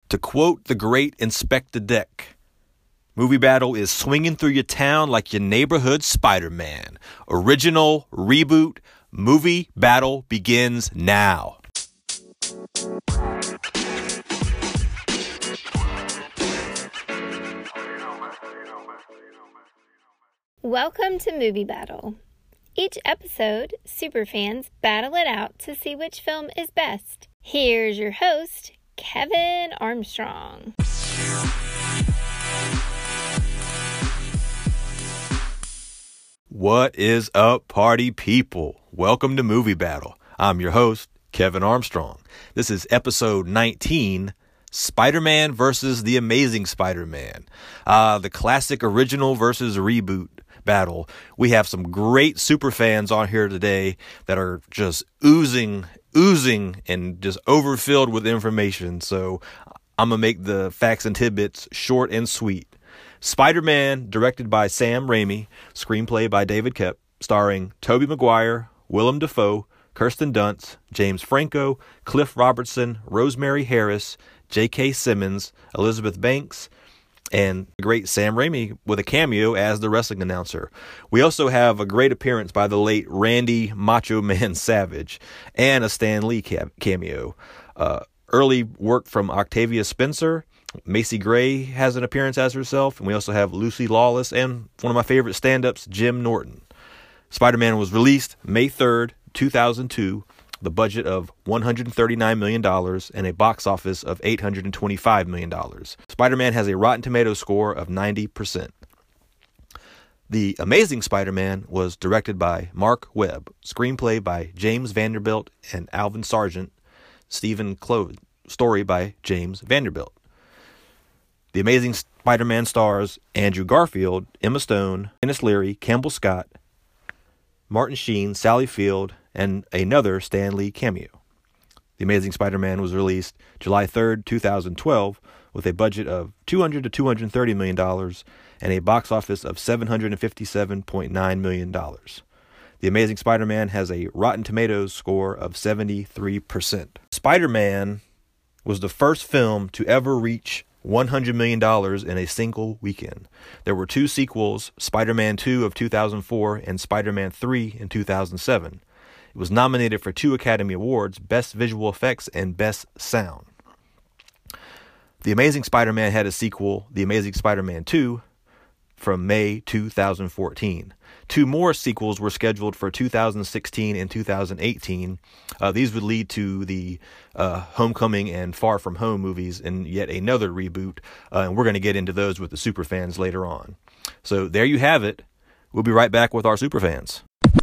To quote the great Inspector Deck, Movie Battle is swinging through your town like your neighborhood Spider-Man. Original, reboot, Movie Battle begins now. Welcome to Movie Battle. Each episode, superfans battle it out to see which film is best. Here's your host, Kevin Armstrong. What is up, party people? Welcome to Movie Battle. I'm your host, Kevin Armstrong. This is episode 19, Spider-Man versus The Amazing Spider-Man. The classic original versus reboot battle. We have some great super fans on here today that are just oozing and just overfilled with information. So I'm going to make the facts and tidbits short and sweet. Spider-Man, directed by Sam Raimi, screenplay by David Koepp, starring Tobey Maguire, Willem Dafoe, Kirsten Dunst, James Franco, Cliff Robertson, Rosemary Harris, J.K. Simmons, Elizabeth Banks, and the great Sam Raimi with a cameo as the wrestling announcer. We also have a great appearance by the late Randy Macho Man Savage and a Stan Lee cameo. Early work from Octavia Spencer. Macy Gray has an appearance as herself, and we also have Lucy Lawless and one of my favorite stand-ups, Jim Norton. Spider-Man was released May 3rd, 2002, the budget of $139 million and a box office of $825 million. Spider-Man has a Rotten Tomatoes score of 90%. The Amazing Spider-Man was directed by Mark Webb, screenplay by James Vanderbilt and Alvin Sargent, Stephen Kloves, story by James Vanderbilt. The Amazing Spider-Man stars Andrew Garfield, Emma Stone, Dennis Leary, Campbell Scott, Martin Sheen, Sally Field, and another Stan Lee cameo. The Amazing Spider-Man was released July 3rd, 2012, with a budget of $200 to $230 million and a box office of $757.9 million. The Amazing Spider-Man has a Rotten Tomatoes score of 73%. Spider-Man was the first film to ever reach $100 million in a single weekend. There were two sequels, Spider-Man 2 of 2004 and Spider-Man 3 in 2007. It was nominated for 2 Academy Awards, Best Visual Effects and Best Sound. The Amazing Spider-Man had a sequel, The Amazing Spider-Man 2, from May 2014. 2 more sequels were scheduled for 2016 and 2018. These would lead to the Homecoming and Far From Home movies in yet another reboot, and we're going to get into those with the superfans later on. So there you have it. We'll be right back with our superfans.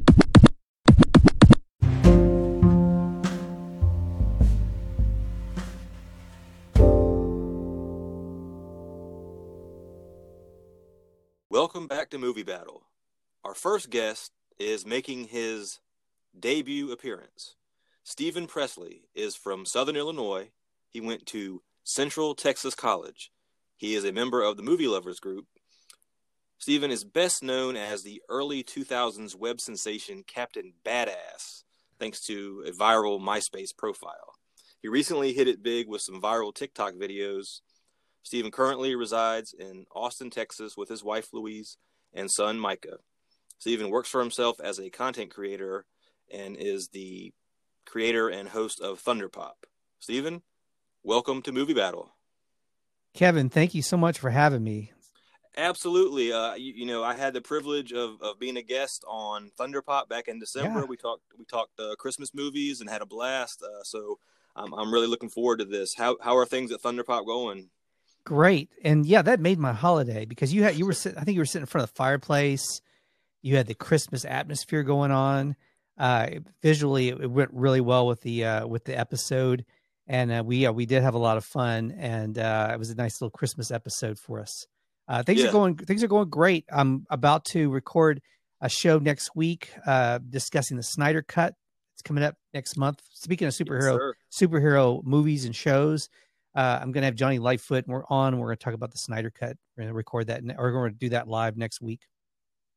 Welcome back to Movie Battle. Our first guest is making his debut appearance. Stephen Presley is from Southern Illinois. He went to Central Texas College. He is a member of the Movie Lovers group. Stephen is best known as the early 2000s web sensation Captain Badass, thanks to a viral MySpace profile. He recently hit it big with some viral TikTok videos. Stephen currently resides in Austin, Texas with his wife Louise and son Micah. Stephen works for himself as a content creator and is the creator and host of Thunderpop. Stephen, welcome to Movie Battle. Kevin, thank you so much for having me. Absolutely. I had the privilege of being a guest on Thunderpop back in December. Yeah. We talked Christmas movies and had a blast. So I'm really looking forward to this. How are things at Thunderpop going? Great. And yeah, that made my holiday because I think you were sitting in front of the fireplace. You had the Christmas atmosphere going on. Visually, it went really well with the episode, and we did have a lot of fun, and it was a nice little Christmas episode for us. Things are going great. I'm about to record a show next week, discussing the Snyder Cut. It's coming up next month. Speaking of superhero movies and shows, I'm going to have Johnny Lightfoot and we're going to talk about the Snyder Cut. We're going to record that, or we're going to do that live next week.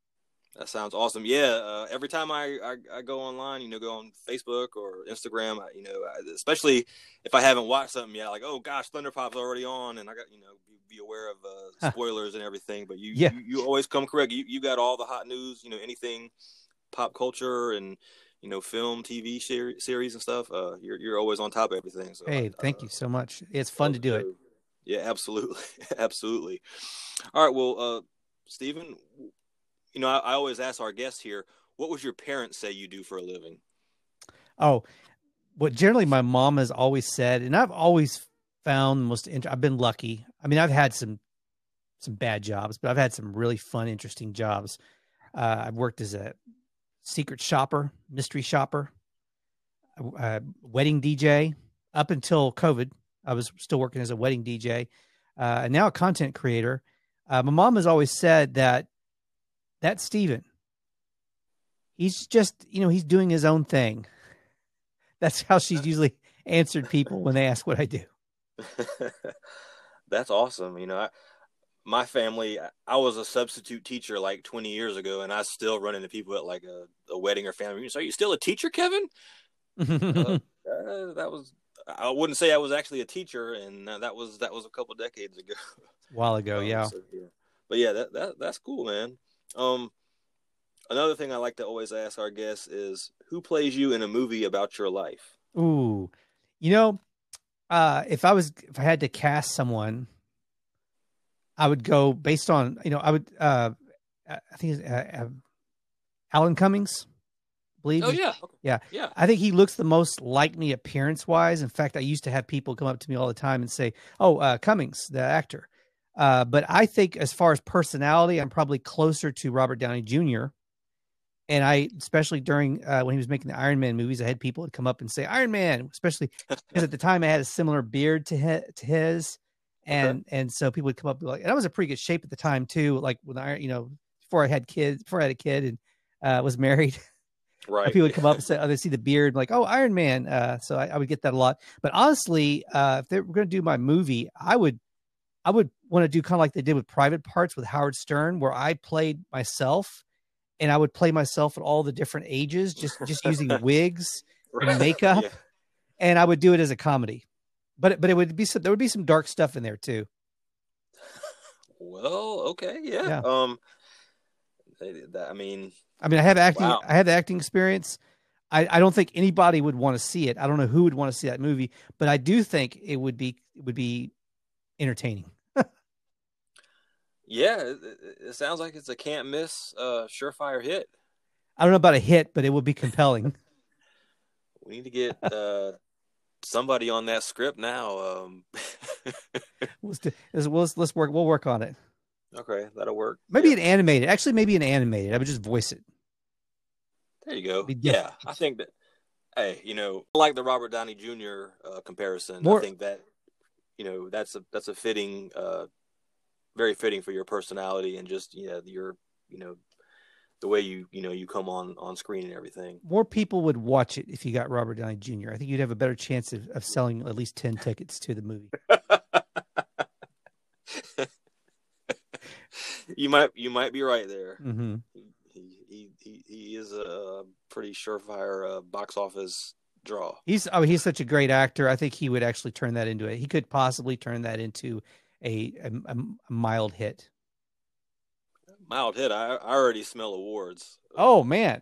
That sounds awesome. Yeah, every time I go online, go on Facebook or Instagram, especially if I haven't watched something yet, like, oh gosh, Thunderpop's already on, and I got be aware of spoilers and everything. But Yeah. you always come correct. You got all the hot news, anything pop culture and film, TV series and stuff. You're always on top of everything. So Hey, thank you so much. It's fun to do it. Yeah, absolutely, absolutely. All right, well, Stephen. I always ask our guests here, what would your parents say you do for a living? Oh, what generally my mom has always said, and I've always found I've been lucky. I mean, I've had some bad jobs, but I've had some really fun, interesting jobs. I've worked as a secret shopper, mystery shopper, wedding DJ. Up until COVID, I was still working as a wedding DJ, and now a content creator. My mom has always said that Stephen, he's just, he's doing his own thing. That's how she's usually answered people when they ask what I do. That's awesome. My family, I was a substitute teacher like 20 years ago, and I still run into people at like a wedding or family. So, are you still a teacher, Kevin? I wouldn't say I was actually a teacher, and that was a couple decades ago. A while ago, yeah. So, yeah. But yeah, that's cool, man. Another thing I like to always ask our guests is, who plays you in a movie about your life? Ooh, if I had to cast someone, I would go based on, I think it's Alan Cummings, I believe. Oh yeah. Yeah. I think he looks the most like me appearance wise. In fact, I used to have people come up to me all the time and say, "Oh, Cummings, the actor." But I think as far as personality, I'm probably closer to Robert Downey Jr. And especially during when he was making the Iron Man movies, I had people would come up and say Iron Man, especially because at the time I had a similar beard to his. And so people would come up and be like, and I was in pretty good shape at the time too. Like when before I had a kid and was married. Right. People would come up and say, oh, they see the beard, like, oh, Iron Man. So I would get that a lot. But honestly, if they were going to do my movie, I would want to do kind of like they did with Private Parts with Howard Stern, where I played myself, and I would play myself at all the different ages, just using wigs and makeup, and I would do it as a comedy. But there would be some dark stuff in there too. Well, okay, yeah. I mean, I have acting. Wow. I have the acting experience. I don't think anybody would want to see it. I don't know who would want to see that movie, but I do think it would be entertaining. Yeah, it sounds like it's a can't miss, surefire hit. I don't know about a hit, but it will be compelling. We need to get somebody on that script now. Let's work. We'll work on it. Okay, that'll work. Maybe an animated. Actually, maybe an animated. I would just voice it. There you go. Yeah, I think that. Hey, like the Robert Downey Jr. Comparison. I think that that's a fitting. Very fitting for your personality and just your the way you come on screen and everything. More people would watch it if you got Robert Downey Jr. I think you'd have a better chance of selling at least 10 tickets to the movie. You might be right there. Mm-hmm. He is a pretty surefire box office draw. He's such a great actor. I think he would actually turn that into he could possibly turn that into a mild hit. Mild hit. I already smell awards. Oh man.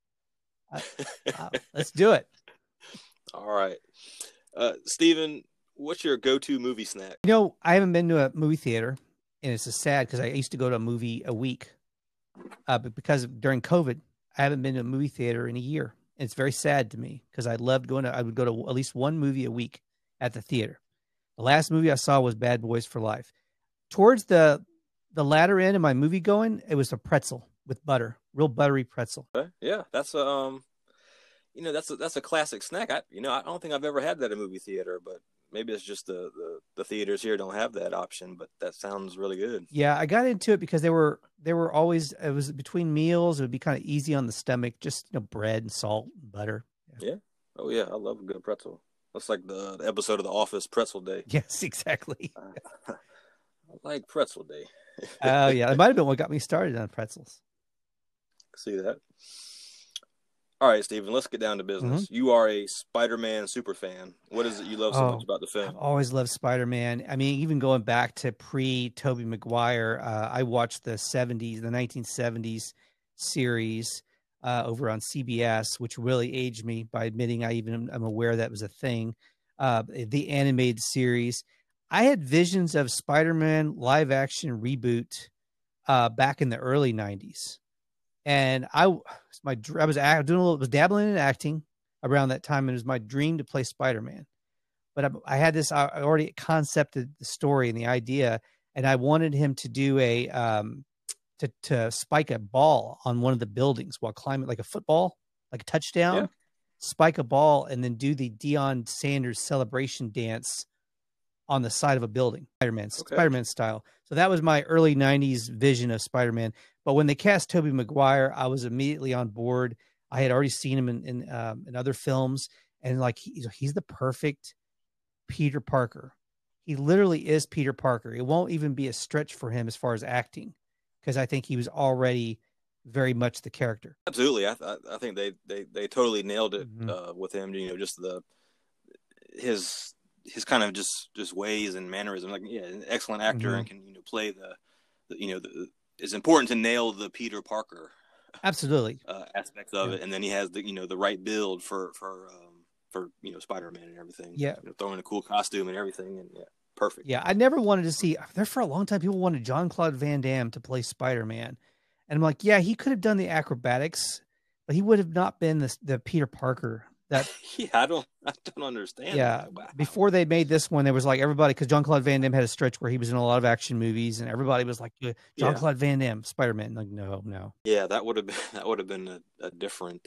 Let's do it. All right. Stephen, what's your go-to movie snack? I haven't been to a movie theater, and it's just sad because I used to go to a movie a week. But because during COVID, I haven't been to a movie theater in a year. And it's very sad to me because I would go to at least one movie a week at the theater. The last movie I saw was Bad Boys for Life. Towards the latter end of my movie going, it was a pretzel with butter, real buttery pretzel. Yeah, that's that's a classic snack. I don't think I've ever had that at a movie theater, but maybe it's just the theaters here don't have that option. But that sounds really good. Yeah, I got into it because they were always, it was between meals. It would be kind of easy on the stomach, just bread and salt and butter. Yeah. Oh yeah, I love a good pretzel. That's like the episode of The Office, Pretzel Day. Yes, exactly. I like Pretzel Day. Oh, yeah. It might have been what got me started on pretzels. See that. All right, Steven, let's get down to business. You are a Spider-Man super fan. What is it you love so much about the film? I've always loved Spider-Man. I mean, even going back to pre-Tobey Maguire, I watched the 1970s series over on CBS, which really aged me by admitting I'm aware that was a thing. The animated series. I had visions of Spider-Man live action reboot back in the early 90s. And I was dabbling in acting around that time, and it was my dream to play Spider-Man. But I had this, I already concepted the story and the idea, and I wanted him to do to spike a ball on one of the buildings while climbing, like a football, like a touchdown, spike a ball, and then do the Deion Sanders celebration dance on the side of a building, Spider-Man style. So that was my early 90s vision of Spider-Man. But when they cast Tobey Maguire, I was immediately on board. I had already seen him in other films, and like he's the perfect Peter Parker. He literally is Peter Parker. It won't even be a stretch for him as far as acting, because I think he was already very much the character. Absolutely, I think they totally nailed it with him. Just his kind of just ways and mannerisms. Like, an excellent actor and can play the it's important to nail the Peter Parker absolutely aspects of it, and then he has the right build for Spider-Man and everything. Yeah, throwing a cool costume and everything, and perfect. Yeah, I never wanted to see there for a long time. People wanted Jean-Claude Van Damme to play Spider-Man, and I'm like, yeah, he could have done the acrobatics, but he would have not been the Peter Parker. That I don't understand. Yeah, that. Wow. Before they made this one, there was like everybody, because Jean-Claude Van Damme had a stretch where he was in a lot of action movies, and everybody was like, Jean-Claude Van Damme, Spider-Man. Like, no. Yeah, that would have been a different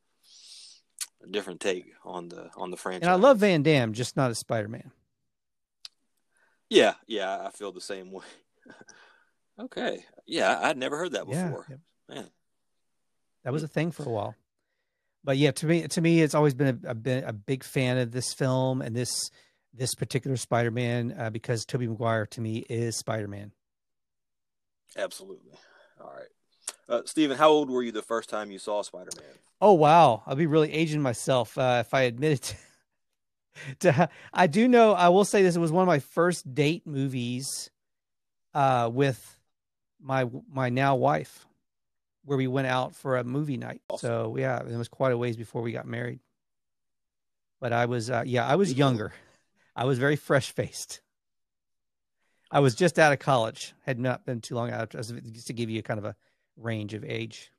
take on the franchise. And I love Van Damme, just not as Spider-Man. Yeah, I feel the same way. Okay, I'd never heard that before. Yeah. Man, that was a thing for a while. But yeah, to me, it's always been a big fan of this film and this particular Spider-Man because Tobey Maguire to me is Spider-Man. Absolutely. All right, Steven, how old were you the first time you saw Spider-Man? Oh wow, I'll be really aging myself if I admit it. I do know. I will say this: it was one of my first date movies with my now wife, where we went out for a movie night. Awesome. So yeah, it was quite a ways before we got married. But I was I was younger. I was very fresh faced. I was just out of college. Had not been too long out, just to give you kind of a range of age.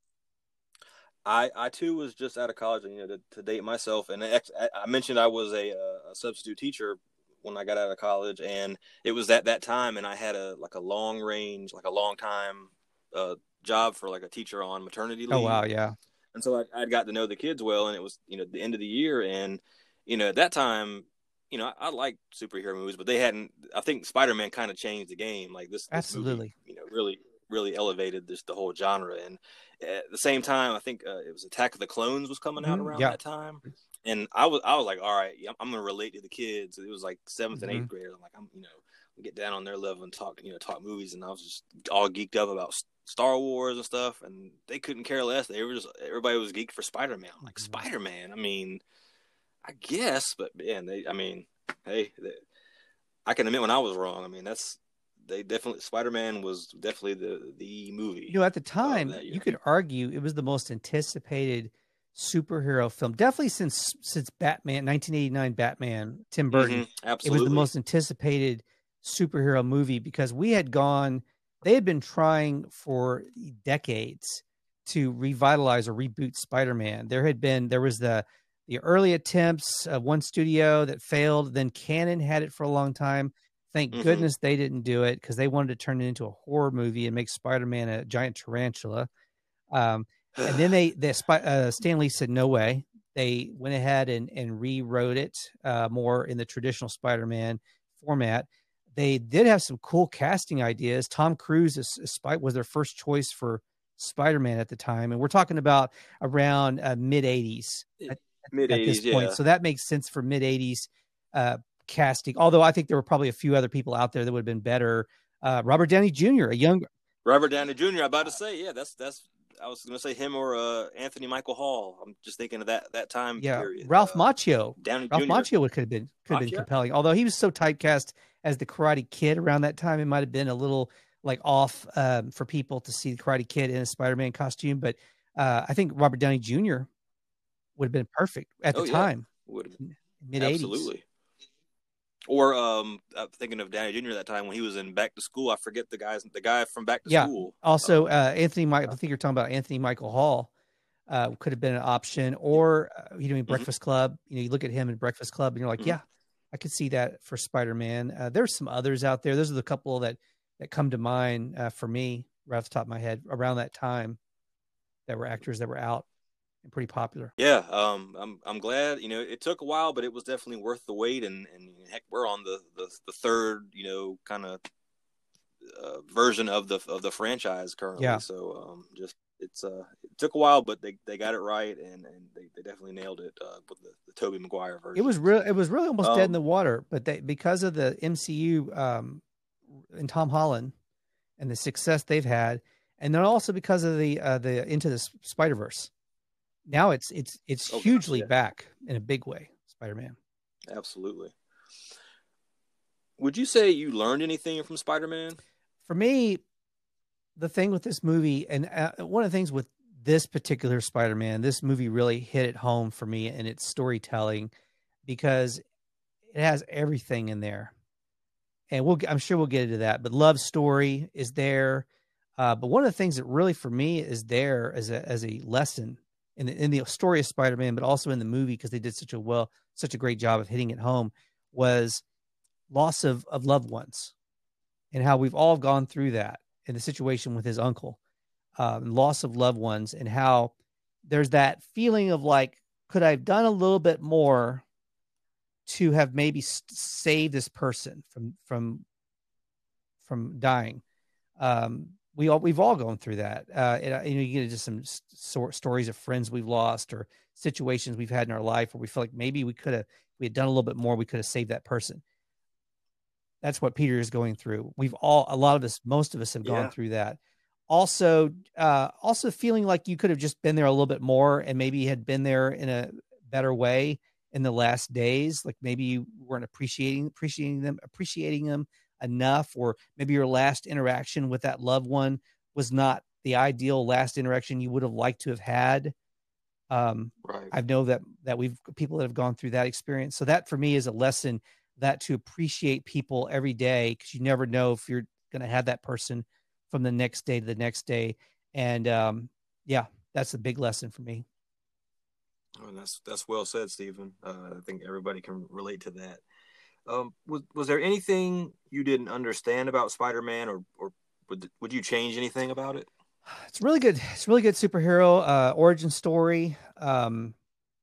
I too was just out of college, and to date myself. And I mentioned I was a substitute teacher when I got out of college, and it was at that time, and I had a long time job for like a teacher on maternity leave. Oh wow, yeah. And so I'd got to know the kids well, and it was the end of the year, and at that time, I liked superhero movies, but they hadn't. I think Spider-Man kind of changed the game. Like this absolutely, movie, really elevated the whole genre. And at the same time, I think it was Attack of the Clones was coming out around that time, and I was like, all right, I'm gonna relate to the kids. It was like 7th and 8th grade. I'm like, I'm get down on their level and talk movies, and I was just all geeked up about Star Wars and stuff, and they couldn't care less. Everybody was geeked for Spider-Man. I'm like, Spider-Man? I mean, I guess, but man, I can admit when I was wrong. I mean, Spider-Man was definitely the movie. At the time, you could argue it was the most anticipated superhero film, definitely since Batman, 1989 Batman, Tim Burton. Absolutely, it was the most anticipated superhero movie because they had been trying for decades to revitalize or reboot Spider-Man. There was the early attempts of one studio that failed. Then Canon had it for a long time. Thank goodness they didn't do it, because they wanted to turn it into a horror movie and make Spider-Man a giant tarantula. And then Stan Lee said, no way. They went ahead and rewrote it more in the traditional Spider-Man format. They did have some cool casting ideas. Tom Cruise was their first choice for Spider-Man at the time. And we're talking about around mid-'80s. Mid-'80s, at this point. So that makes sense for mid-'80s casting. Although I think there were probably a few other people out there that would have been better. Robert Downey Jr., Robert Downey Jr., I'm about to say, yeah, that's I was going to say him or Anthony Michael Hall. I'm just thinking of that time period. Ralph Macchio. Downey Ralph Jr. Macchio could have been compelling. Although he was so typecast as the Karate Kid around that time, it might have been a little like off for people to see the Karate Kid in a Spider-Man costume. But I think Robert Downey Jr. would have been perfect at the time. Would have been. Mid-80s. Absolutely. Or I'm thinking of Downey Jr. that time when he was in Back to School. I forget the guy from Back to School. Also, I think you're talking about Anthony Michael Hall. Could have been an option, or Breakfast Club. You look at him in Breakfast Club, and you're like, yeah, I could see that for Spider-Man. There's some others out there. Those are the couple that come to mind for me right off the top of my head around that time. That were actors that were out and pretty popular. Yeah, I'm glad. It took a while, but it was definitely worth the wait. And heck, we're on the third, kind of version of the franchise currently. Yeah. So it took a while, but they got it right, and they definitely nailed it with the Tobey Maguire version. It was really almost dead in the water, but because of the MCU and Tom Holland and the success they've had, and then also because of the Into the Spider-Verse. Now it's hugely back in a big way, Spider-Man. Absolutely. Would you say you learned anything from Spider-Man? For me, the thing with this movie, and one of the things with this particular Spider-Man, this movie really hit it home for me in its storytelling because it has everything in there. And I'm sure we'll get into that, but love story is there. But one of the things that really for me is there as a lesson in the story of Spider-Man, but also in the movie, because they did such a great job of hitting it home, was loss of loved ones and how we've all gone through that in the situation with his uncle, loss of loved ones, and how there's that feeling of like, could I have done a little bit more to have maybe saved this person from dying? We've all gone through that. You get just some stories of friends we've lost or situations we've had in our life where we feel like maybe we had done a little bit more. We could have saved that person. That's what Peter is going through. Most of us have gone through that. Also feeling like you could have just been there a little bit more and maybe had been there in a better way in the last days. Like maybe you weren't appreciating them enough, or maybe your last interaction with that loved one was not the ideal last interaction you would have liked to have had. Right. I know that we've people that have gone through that experience. So that for me is a lesson that to appreciate people every day, because you never know if you're going to have that person from the next day to the next day. And that's a big lesson for me. Oh, that's well said, Stephen. I think everybody can relate to that. Was there anything you didn't understand about Spider-Man, or would you change anything about it? It's really good. It's really good superhero origin story. As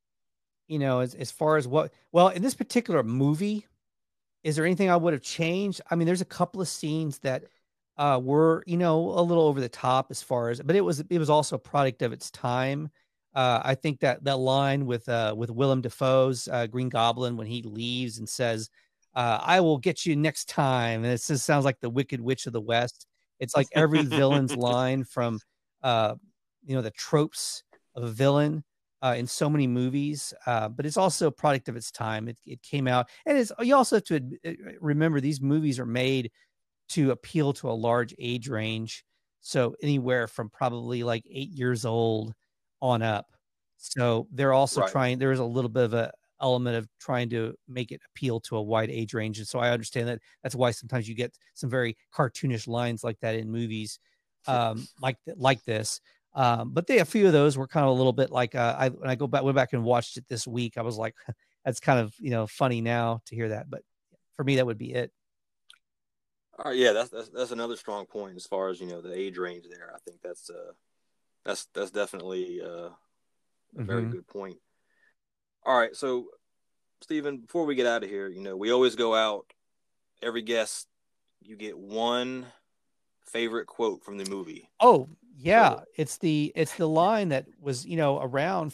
far as in this particular movie, is there anything I would have changed? I mean, there's a couple of scenes that were, a little over the top as far as, but it was also a product of its time. I think that line with Willem Dafoe's Green Goblin, when he leaves and says, I will get you next time. And it just sounds like the Wicked Witch of the West. It's like every villain's line from, the tropes of a villain in so many movies. But it's also a product of its time. It came out, and you also have to remember these movies are made to appeal to a large age range. So anywhere from probably like 8 years old on up. So they're also trying, there is a little bit of a element of trying to make it appeal to a wide age range. And so I understand that that's why sometimes you get some very cartoonish lines like that in movies, like this. But a few of those were kind of a little bit like, when I went back and watched it this week, I was like, that's kind of, funny now to hear that. But for me, that would be it. All right. Yeah. That's another strong point as far as, the age range there. I think that's definitely a very good point. All right. So, Stephen, before we get out of here, we always go out, every guest, you get one favorite quote from the movie. Oh, yeah. So, it's the line that was, around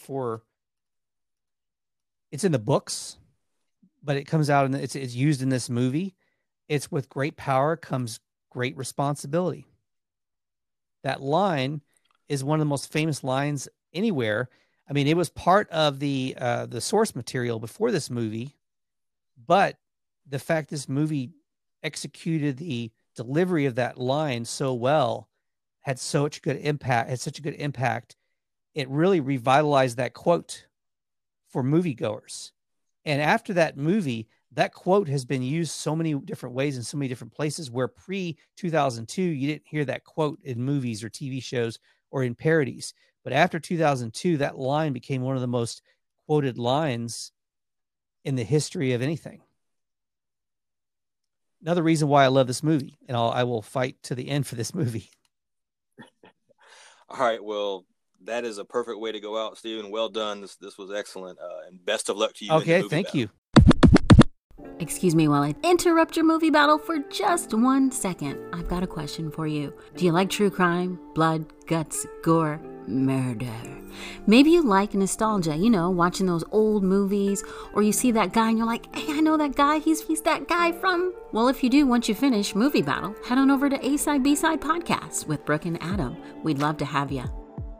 it's in the books, but it comes out and it's used in this movie. It's with great power comes great responsibility. That line is one of the most famous lines anywhere. I mean, it was part of the source material before this movie, but the fact this movie executed the delivery of that line so well, had such a good impact. It really revitalized that quote for moviegoers. And after that movie, that quote has been used so many different ways in so many different places, where pre-2002, you didn't hear that quote in movies or TV shows or in parodies. But after 2002, that line became one of the most quoted lines in the history of anything. Another reason why I love this movie, and I will fight to the end for this movie. All right, well, that is a perfect way to go out, Steven. Well done. This was excellent, and best of luck to you. Okay, thank you. Excuse me while I interrupt your movie battle for just 1 second. I've got a question for you. Do you like true crime, blood, guts, gore, murder? Maybe you like nostalgia, watching those old movies, or you see that guy and you're like, hey, I know that guy. He's that guy from... Well, if you do, once you finish movie battle, head on over to A-Side, B-Side Podcast with Brooke and Adam. We'd love to have you.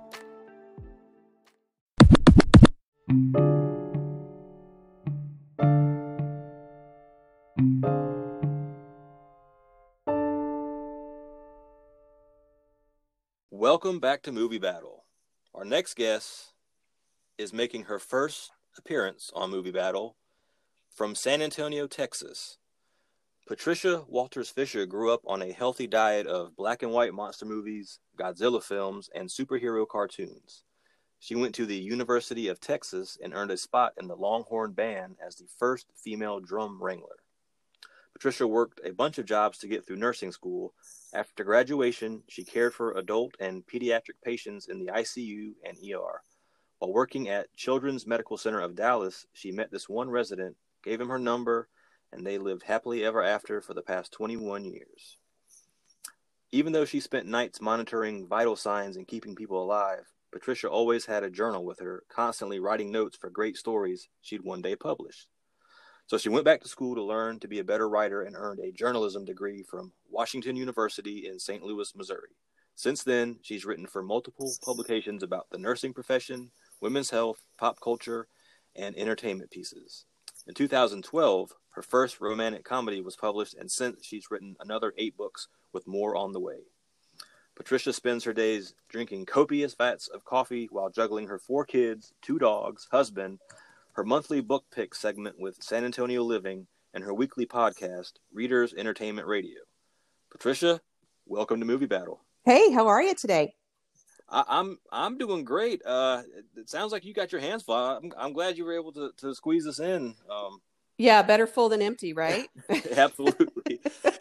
Welcome back to Movie Battle. Our next guest is making her first appearance on Movie Battle from San Antonio, Texas. Patricia Walters Fisher grew up on a healthy diet of black and white monster movies, Godzilla films, and superhero cartoons. She went to the University of Texas and earned a spot in the Longhorn Band as the first female drum wrangler. Patricia worked a bunch of jobs to get through nursing school. After graduation, she cared for adult and pediatric patients in the ICU and ER. While working at Children's Medical Center of Dallas, she met this one resident, gave him her number, and they lived happily ever after for the past 21 years. Even though she spent nights monitoring vital signs and keeping people alive, Patricia always had a journal with her, constantly writing notes for great stories she'd one day publish. So she went back to school to learn to be a better writer and earned a journalism degree from Washington University in St. Louis, Missouri. Since then, she's written for multiple publications about the nursing profession, women's health, pop culture, and entertainment pieces. In 2012, her first romantic comedy was published, and since she's written another 8 books with more on the way. Patricia spends her days drinking copious vats of coffee while juggling her 4 kids, 2 dogs, husband, her monthly book pick segment with San Antonio Living, and her weekly podcast, Readers Entertainment Radio. Patricia, welcome to Movie Battle. Hey, how are you today? I'm doing great. It sounds like you got your hands full. I'm glad you were able to squeeze us in. Yeah, better full than empty, right? Absolutely.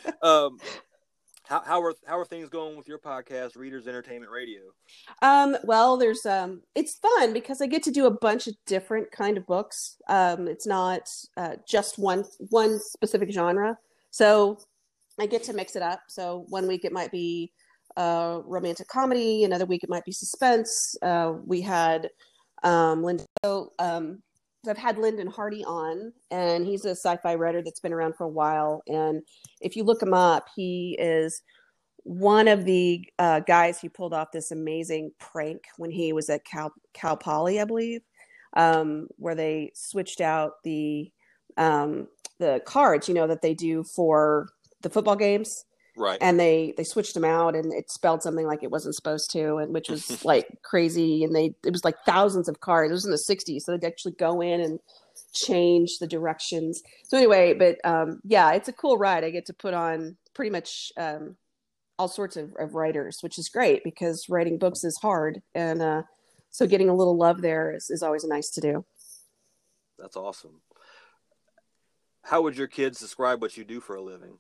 How are things going with your podcast, Readers Entertainment Radio? Well, there's it's fun because I get to do a bunch of different kind of books. It's not just one specific genre, so I get to mix it up. So one week it might be romantic comedy, another week it might be suspense. We had Linda. I've had Lyndon Hardy on, and he's a sci-fi writer that's been around for a while. And if you look him up, he is one of the guys who pulled off this amazing prank when he was at Cal Poly, I believe, where they switched out the cards, that they do for the football games. Right. And they switched them out, and it spelled something like it wasn't supposed to, and which was like crazy. And it was like thousands of cards. It was in the 60s, so they'd actually go in and change the directions. So anyway, but yeah, it's a cool ride. I get to put on pretty much all sorts of writers, which is great because writing books is hard. And so getting a little love there is always nice to do. That's awesome. How would your kids describe what you do for a living?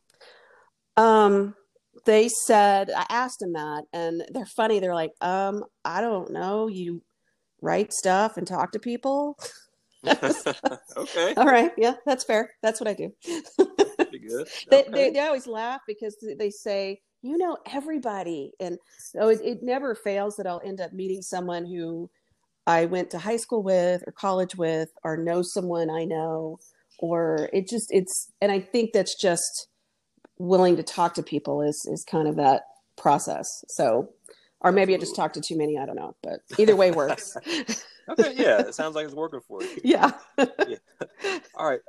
They said, I asked them that, and they're funny. They're like, I don't know. You write stuff and talk to people. Okay. All right. Yeah, that's fair. That's what I do. Pretty good. They always laugh because they say, everybody. And so it never fails that I'll end up meeting someone who I went to high school with or college with, or know someone I know, or and I think that's just willing to talk to people is kind of that process. So Or maybe I just talked to too many. I don't know, but either way works. Okay, yeah, it sounds like it's working for you. Yeah. Yeah. All right.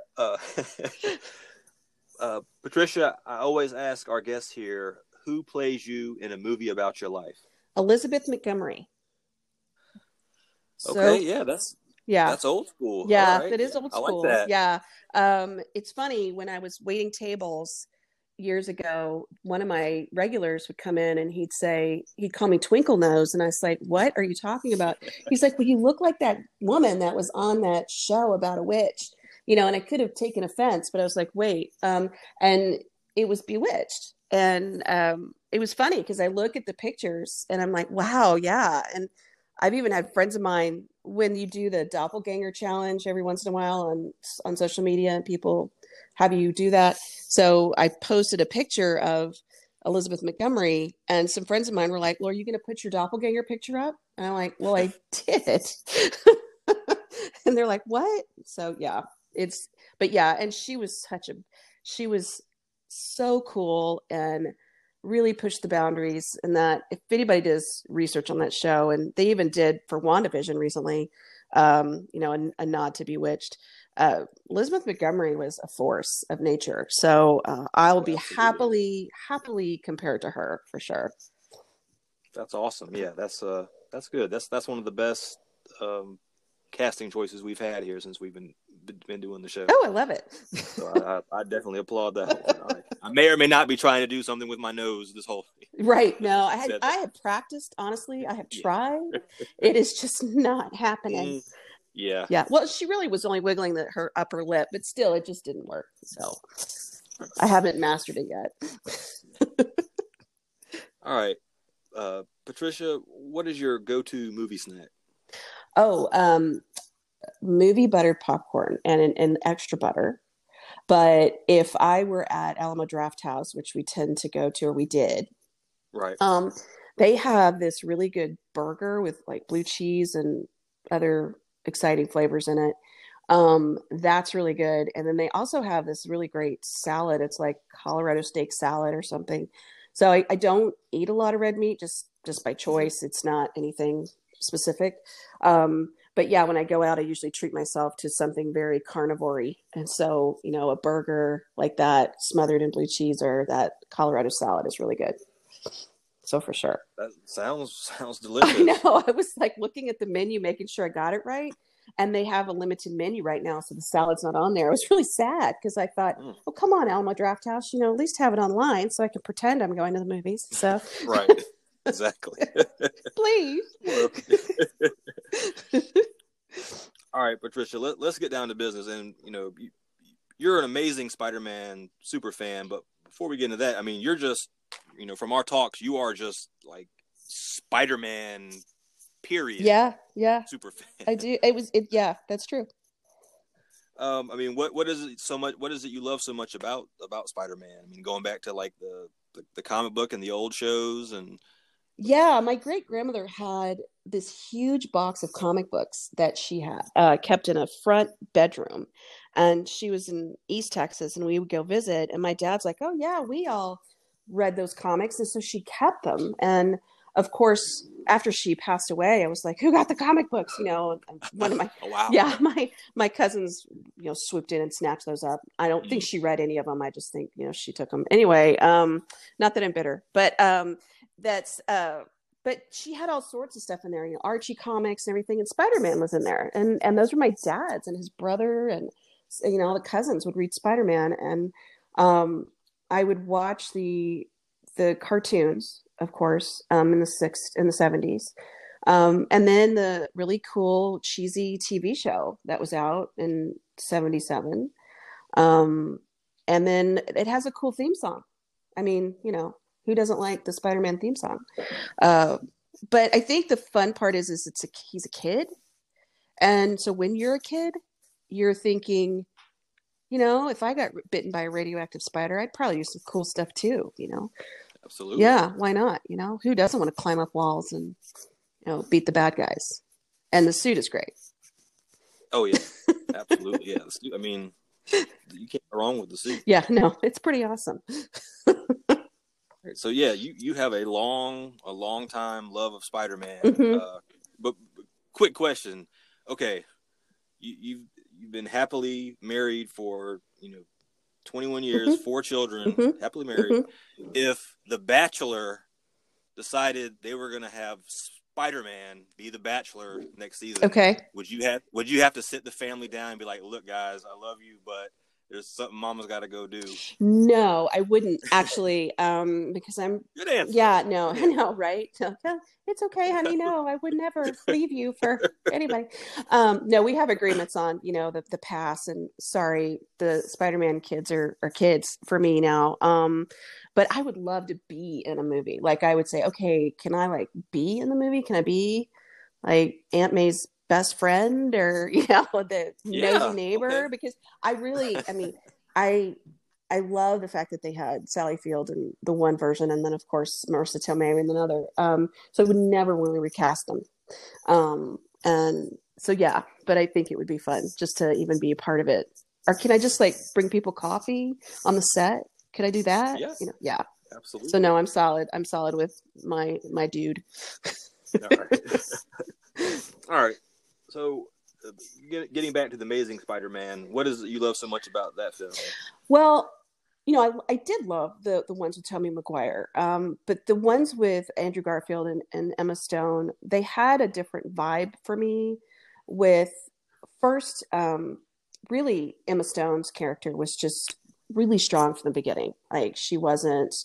Patricia, I always ask our guests here, who plays you in a movie about your life? Elizabeth Montgomery. Okay, yeah, that's old school. Yeah, right. that is old school. I like that. Yeah. It's funny, when I was waiting tables years ago, one of my regulars would come in and he'd call me Twinkle Nose. And I was like, what are you talking about? He's like, well, you look like that woman that was on that show about a witch, and I could have taken offense, but I was like, wait. And it was Bewitched. And it was funny because I look at the pictures and I'm like, wow, yeah. And I've even had friends of mine, when you do the doppelganger challenge every once in a while on social media, and people have you do that. So I posted a picture of Elizabeth Montgomery, and some friends of mine were like, well, are you going to put your doppelganger picture up? And I'm like, well, I did. And they're like, what? So yeah, and she was so cool and really pushed the boundaries. And that, if anybody does research on that show, and they even did for WandaVision recently, a nod to Bewitched. Elizabeth Montgomery was a force of nature. So I'll be happily compared to her for sure. That's awesome. Yeah, that's good. That's one of the best casting choices we've had here since we've been doing the show. Oh, I love it. So I definitely applaud that. I may or may not be trying to do something with my nose this whole thing. Right. No, I had practiced, honestly. I have tried. It is just not happening. Yeah. Yeah. Well, she really was only wiggling her upper lip, but still it just didn't work. So I haven't mastered it yet. All right. Patricia, what is your go-to movie snack? Oh, movie buttered popcorn and extra butter. But if I were at Alamo Drafthouse, which we tend to go to, or we did, right? They have this really good burger with like blue cheese and other exciting flavors in it. That's really good. And then they also have this really great salad. It's like Colorado steak salad or something. So I don't eat a lot of red meat, just by choice. It's not anything specific. But yeah, when I go out, I usually treat myself to something very carnivore-y. And so, a burger like that smothered in blue cheese or that Colorado salad is really good. So for sure. That sounds delicious. I know. I was like looking at the menu, making sure I got it right. And they have a limited menu right now, so the salad's not on there. I was really sad because I thought, oh, come on, Alamo Drafthouse, at least have it online so I can pretend I'm going to the movies. So right. Exactly. Please. All right, Patricia, let's get down to business. And, you're an amazing Spider-Man super fan. But before we get into that, I mean, you're just, from our talks, you are just like Spider-Man, period. Yeah. Super fan. I do. Yeah, that's true. I mean, what is it so much? What is it you love so much about Spider-Man? I mean, going back to like the comic book and the old shows and. Yeah, my great grandmother had this huge box of comic books that she had kept in a front bedroom, and she was in East Texas, and we would go visit. And my dad's like, "Oh yeah, we all read those comics," and so she kept them. And of course, after she passed away, I was like, "Who got the comic books?" And one of my oh, wow. Yeah, my cousins swooped in and snatched those up. I don't think she read any of them. I just think she took them anyway. Not that I'm bitter, but. But she had all sorts of stuff in there, Archie comics and everything, and Spider-Man was in there, and those were my dad's and his brother, and all the cousins would read Spider-Man, and I would watch the cartoons, of course, in the 70s, and then the really cool cheesy TV show that was out in 77, and then it has a cool theme song. I mean, who doesn't like the Spider-Man theme song? But I think the fun part is he's a kid. And so when you're a kid, you're thinking, if I got bitten by a radioactive spider, I'd probably use some cool stuff too, Absolutely. Yeah, why not? Who doesn't want to climb up walls and, beat the bad guys? And the suit is great. Oh, yeah. Absolutely. Yeah. I mean, you can't go wrong with the suit. Yeah, no, it's pretty awesome. right. So yeah, you have a long time love of Spider-Man. Mm-hmm. But quick question. Okay. You've been happily married for, 21 years, Mm-hmm. 4 children, Mm-hmm. happily married. Mm-hmm. If The Bachelor decided they were going to have Spider-Man be the Bachelor next season, Okay. would you have to sit the family down and be like, "Look, guys, I love you, but there's something Mama's got to go do"? No, I wouldn't actually, because I'm. Good answer. Yeah, no, Good I know, right? No, it's okay, honey. No, I would never leave you for anybody. No, we have agreements on, the past, and sorry, the Spider-Man kids are kids for me now. But I would love to be in a movie. Like I would say, okay, can I like be in the movie? Can I be like Aunt May's best friend, or the nosy neighbor? Okay. Because I really, I mean, I love the fact that they had Sally Field in the one version, and then of course Marissa Tomei in another. So I would never want to recast them. And so yeah, but I think it would be fun just to even be a part of it. Or can I just like bring people coffee on the set? Could I do that? Yeah. Yeah. Absolutely. So no, I'm solid. I'm solid with my dude. All right. All right. So, getting back to The Amazing Spider-Man, what is it you love so much about that film? Well, I did love the ones with Tobey Maguire, but the ones with Andrew Garfield and Emma Stone, they had a different vibe for me. With first, really Emma Stone's character was just really strong from the beginning. Like she wasn't.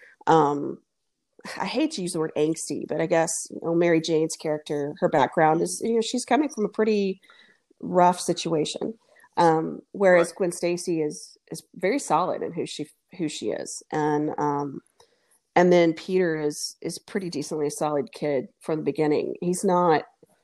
I hate to use the word angsty, but I guess Mary Jane's character, her background is she's coming from a pretty rough situation. Whereas Gwen Stacy is very solid in who she is, and then Peter is pretty decently a solid kid from the beginning. He's not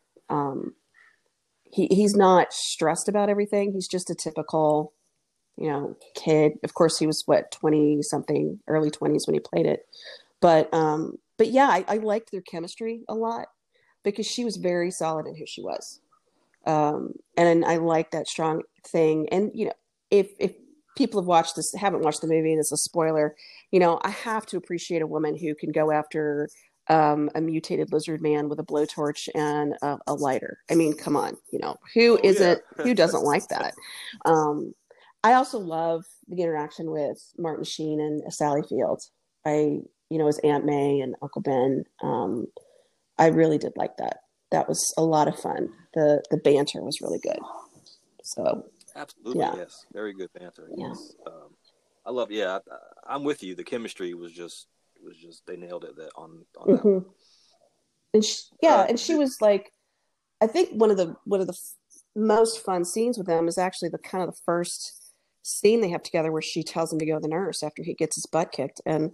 he's not stressed about everything. He's just a typical kid. Of course, he was 20 something, early 20s when he played it, but yeah, I liked their chemistry a lot because she was very solid in who she was. And I like that strong thing. And, if people haven't watched the movie and it's a spoiler, I have to appreciate a woman who can go after, a mutated lizard man with a blowtorch and a lighter. I mean, come on, who doesn't like that? I also love the interaction with Martin Sheen and Sally Field. As Aunt May and Uncle Ben. I really did like that. That was a lot of fun. The banter was really good. So absolutely, yeah. Yes, very good banter. Yeah. Yes. I love. Yeah, I'm with you. The chemistry was just they nailed it on mm-hmm. that. And she was like, I think one of the most fun scenes with them is actually the kind of the first scene they have together where she tells him to go to the nurse after he gets his butt kicked, and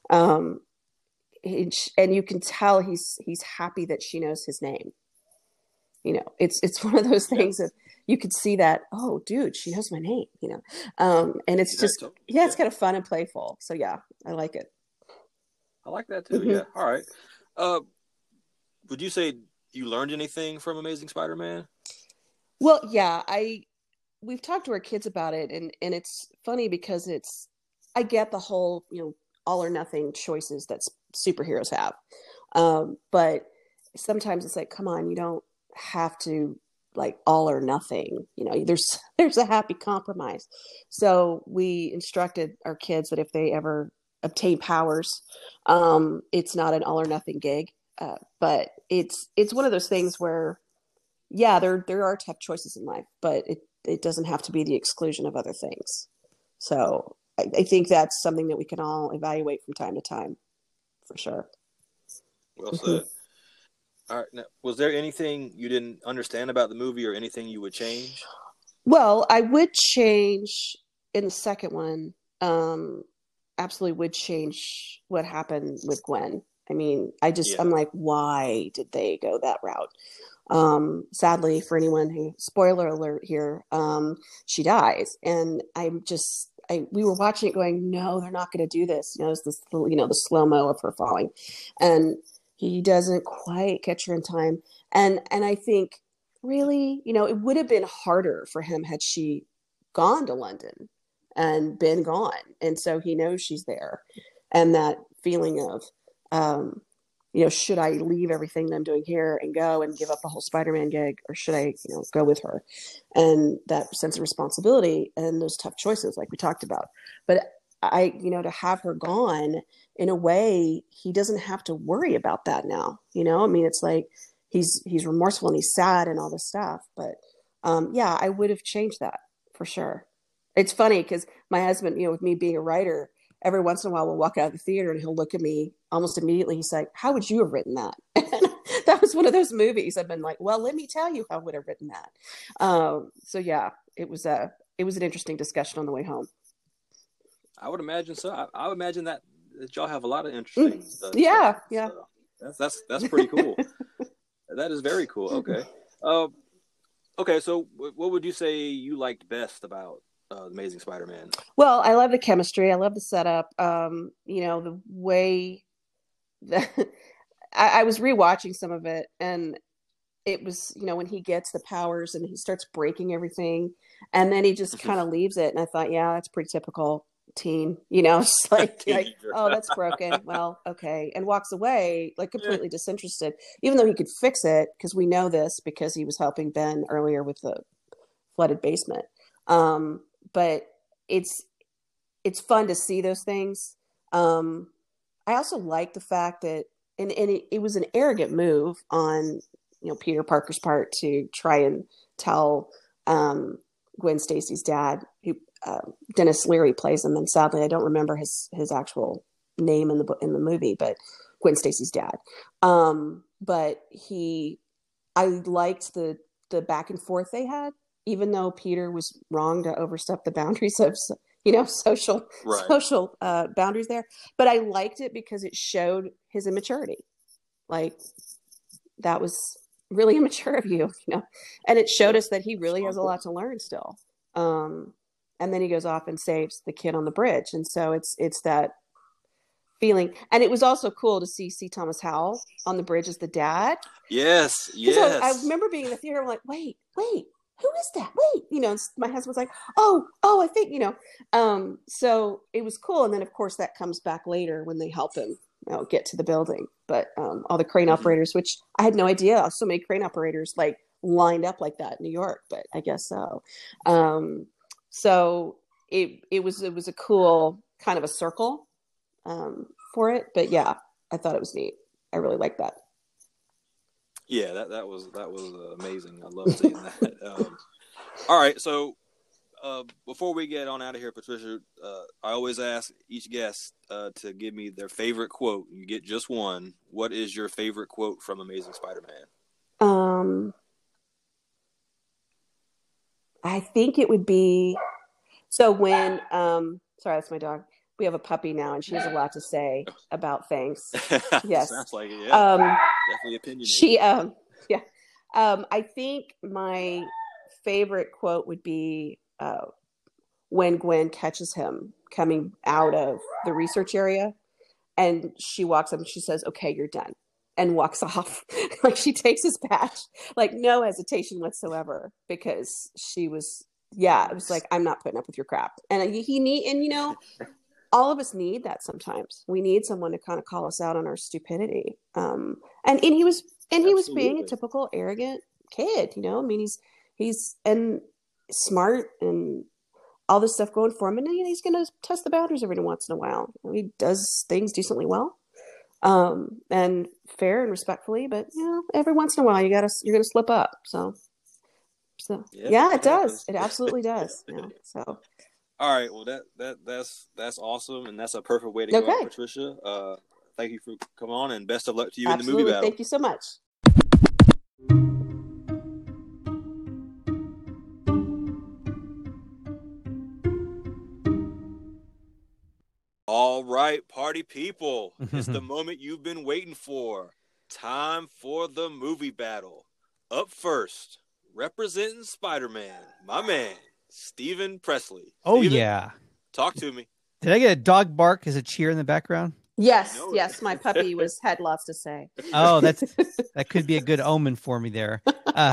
you can tell he's happy that she knows his name. It's one of those things that you could see that, oh dude, she knows my name, and it's just, it's kind of fun and playful. So yeah, I like it. I like that too. Mm-hmm. Yeah. All right. Would you say you learned anything from Amazing Spider-Man? Well, yeah, we've talked to our kids about it, and it's funny because I get the whole, all or nothing choices that superheroes have. But sometimes it's like, come on, you don't have to like all or nothing, there's a happy compromise. So we instructed our kids that if they ever obtain powers, it's not an all or nothing gig. But it's one of those things where, yeah, there are tough choices in life, but it doesn't have to be the exclusion of other things. So I think that's something that we can all evaluate from time to time, for sure. Well said. Mm-hmm. All right. Now, was there anything you didn't understand about the movie or anything you would change? Well, I would change in the second one. Absolutely would change what happened with Gwen. I mean, I'm like, why did they go that route? Sadly, for anyone who, spoiler alert here, she dies. And we were watching it going, no, they're not going to do this. It's this, the slow-mo of her falling. And he doesn't quite catch her in time. And I think really, it would have been harder for him had she gone to London and been gone. And so he knows she's there. And that feeling of, should I leave everything that I'm doing here and go and give up the whole Spider-Man gig, or should I, go with her? And that sense of responsibility and those tough choices, like we talked about. But to have her gone, in a way, he doesn't have to worry about that now. It's like he's remorseful and he's sad and all this stuff. But I would have changed that for sure. It's funny because my husband, with me being a writer, every once in a while we'll walk out of the theater and he'll look at me almost immediately. He's like, how would you have written that? That was one of those movies I've been like, well, let me tell you how I would have written that. It was an interesting discussion on the way home. I would imagine so. I would imagine that y'all have a lot of interesting stuff. Yeah. So that's pretty cool. That is very cool. Okay. Okay. So what would you say you liked best about Amazing Spider-Man? Well, I love the chemistry. I love the setup. The way that I was rewatching some of it, and it was, when he gets the powers and he starts breaking everything, and then he just kind of leaves it. And I thought, yeah, that's pretty typical teen, it's like, oh, that's broken. Well, okay. And walks away like completely disinterested, even though he could fix it, because we know this because he was helping Ben earlier with the flooded basement. But it's fun to see those things. I also like the fact that, and it was an arrogant move on, Peter Parker's part to try and tell Gwen Stacy's dad, who Dennis Leary plays him, and sadly I don't remember his actual name in the movie, but Gwen Stacy's dad. But I liked the back and forth they had, even though Peter was wrong to overstep the boundaries of, social boundaries there. But I liked it because it showed his immaturity. Like, that was really immature of you, and it showed us that he really has a lot to learn still. And then he goes off and saves the kid on the bridge. And so it's that feeling. And it was also cool to see C. Thomas Howell on the bridge as the dad. Yes. I remember being in the theater, I'm like, wait, who is that? Wait, my husband was like, oh, I think, so it was cool. And then of course that comes back later when they help him get to the building. But all the crane operators, which I had no idea, so many crane operators like lined up like that in New York, but I guess so. So it was a cool kind of a circle for it. But yeah, I thought it was neat. I really liked that. Yeah, that was amazing. I love seeing that. All right, so before we get on out of here, Patricia, I always ask each guest to give me their favorite quote. You get just one. What is your favorite quote from Amazing Spider-Man? I think it would be, so when, sorry, that's my dog. We have a puppy now, and she has a lot to say about things. Yes. Sounds like it, yeah. Definitely opinionated. I think my favorite quote would be when Gwen catches him coming out of the research area, and she walks up and she says, okay, you're done, and walks off. Like, she takes his badge, like, no hesitation whatsoever, because she was, it was like, I'm not putting up with your crap. And all of us need that sometimes. We need someone to kind of call us out on our stupidity. And he was being a typical arrogant kid, he's and smart and all this stuff going for him. And he's going to test the boundaries every once in a while. He does things decently well, and fair and respectfully, but every once in a while you're going to slip up. So it does. It absolutely does. So. All right. Well, that's awesome, and that's a perfect way to go out, Patricia. Thank you for coming on, and best of luck to you in the movie battle. Thank you so much. All right, party people. It's the moment you've been waiting for. Time for the movie battle. Up first, representing Spider-Man, my man, Steven Presley. Oh, Steven, yeah. Talk to me. Did I get a dog bark as a cheer in the background? Yes, my puppy had lots to say. Oh, that could be a good omen for me there.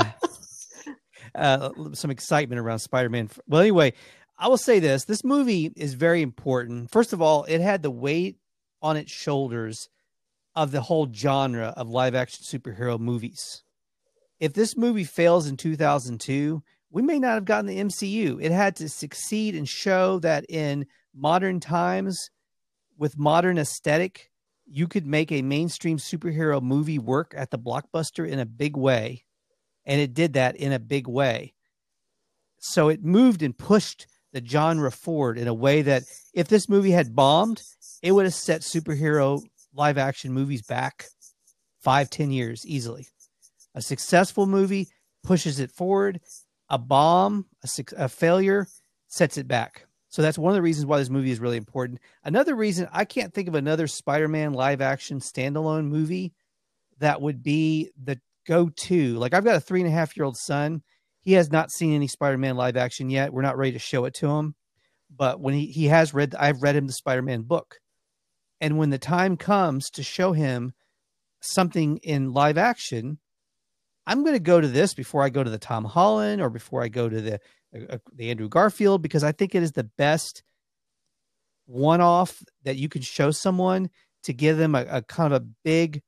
Some excitement around Spider-Man. Well, anyway, I will say this movie is very important. First of all, it had the weight on its shoulders of the whole genre of live action superhero movies. If this movie fails in 2002, we may not have gotten the MCU. It had to succeed and show that in modern times, with modern aesthetic, you could make a mainstream superhero movie work at the blockbuster in a big way. And it did that in a big way. So it moved and pushed the genre forward in a way that if this movie had bombed, it would have set superhero live action movies back 5-10 years easily. A successful movie pushes it forward. A bomb, a failure sets it back. So that's one of the reasons why this movie is really important. Another reason, I can't think of another Spider-Man live action standalone movie that would be the go-to. Like, I've got a 3.5-year-old son. He has not seen any Spider-Man live action yet. We're not ready to show it to him. But when he has read, I've read him the Spider-Man book. And when the time comes to show him something in live action, I'm going to go to this before I go to the Tom Holland or before I go to the Andrew Garfield, because I think it is the best one-off that you can show someone to give them a kind of a big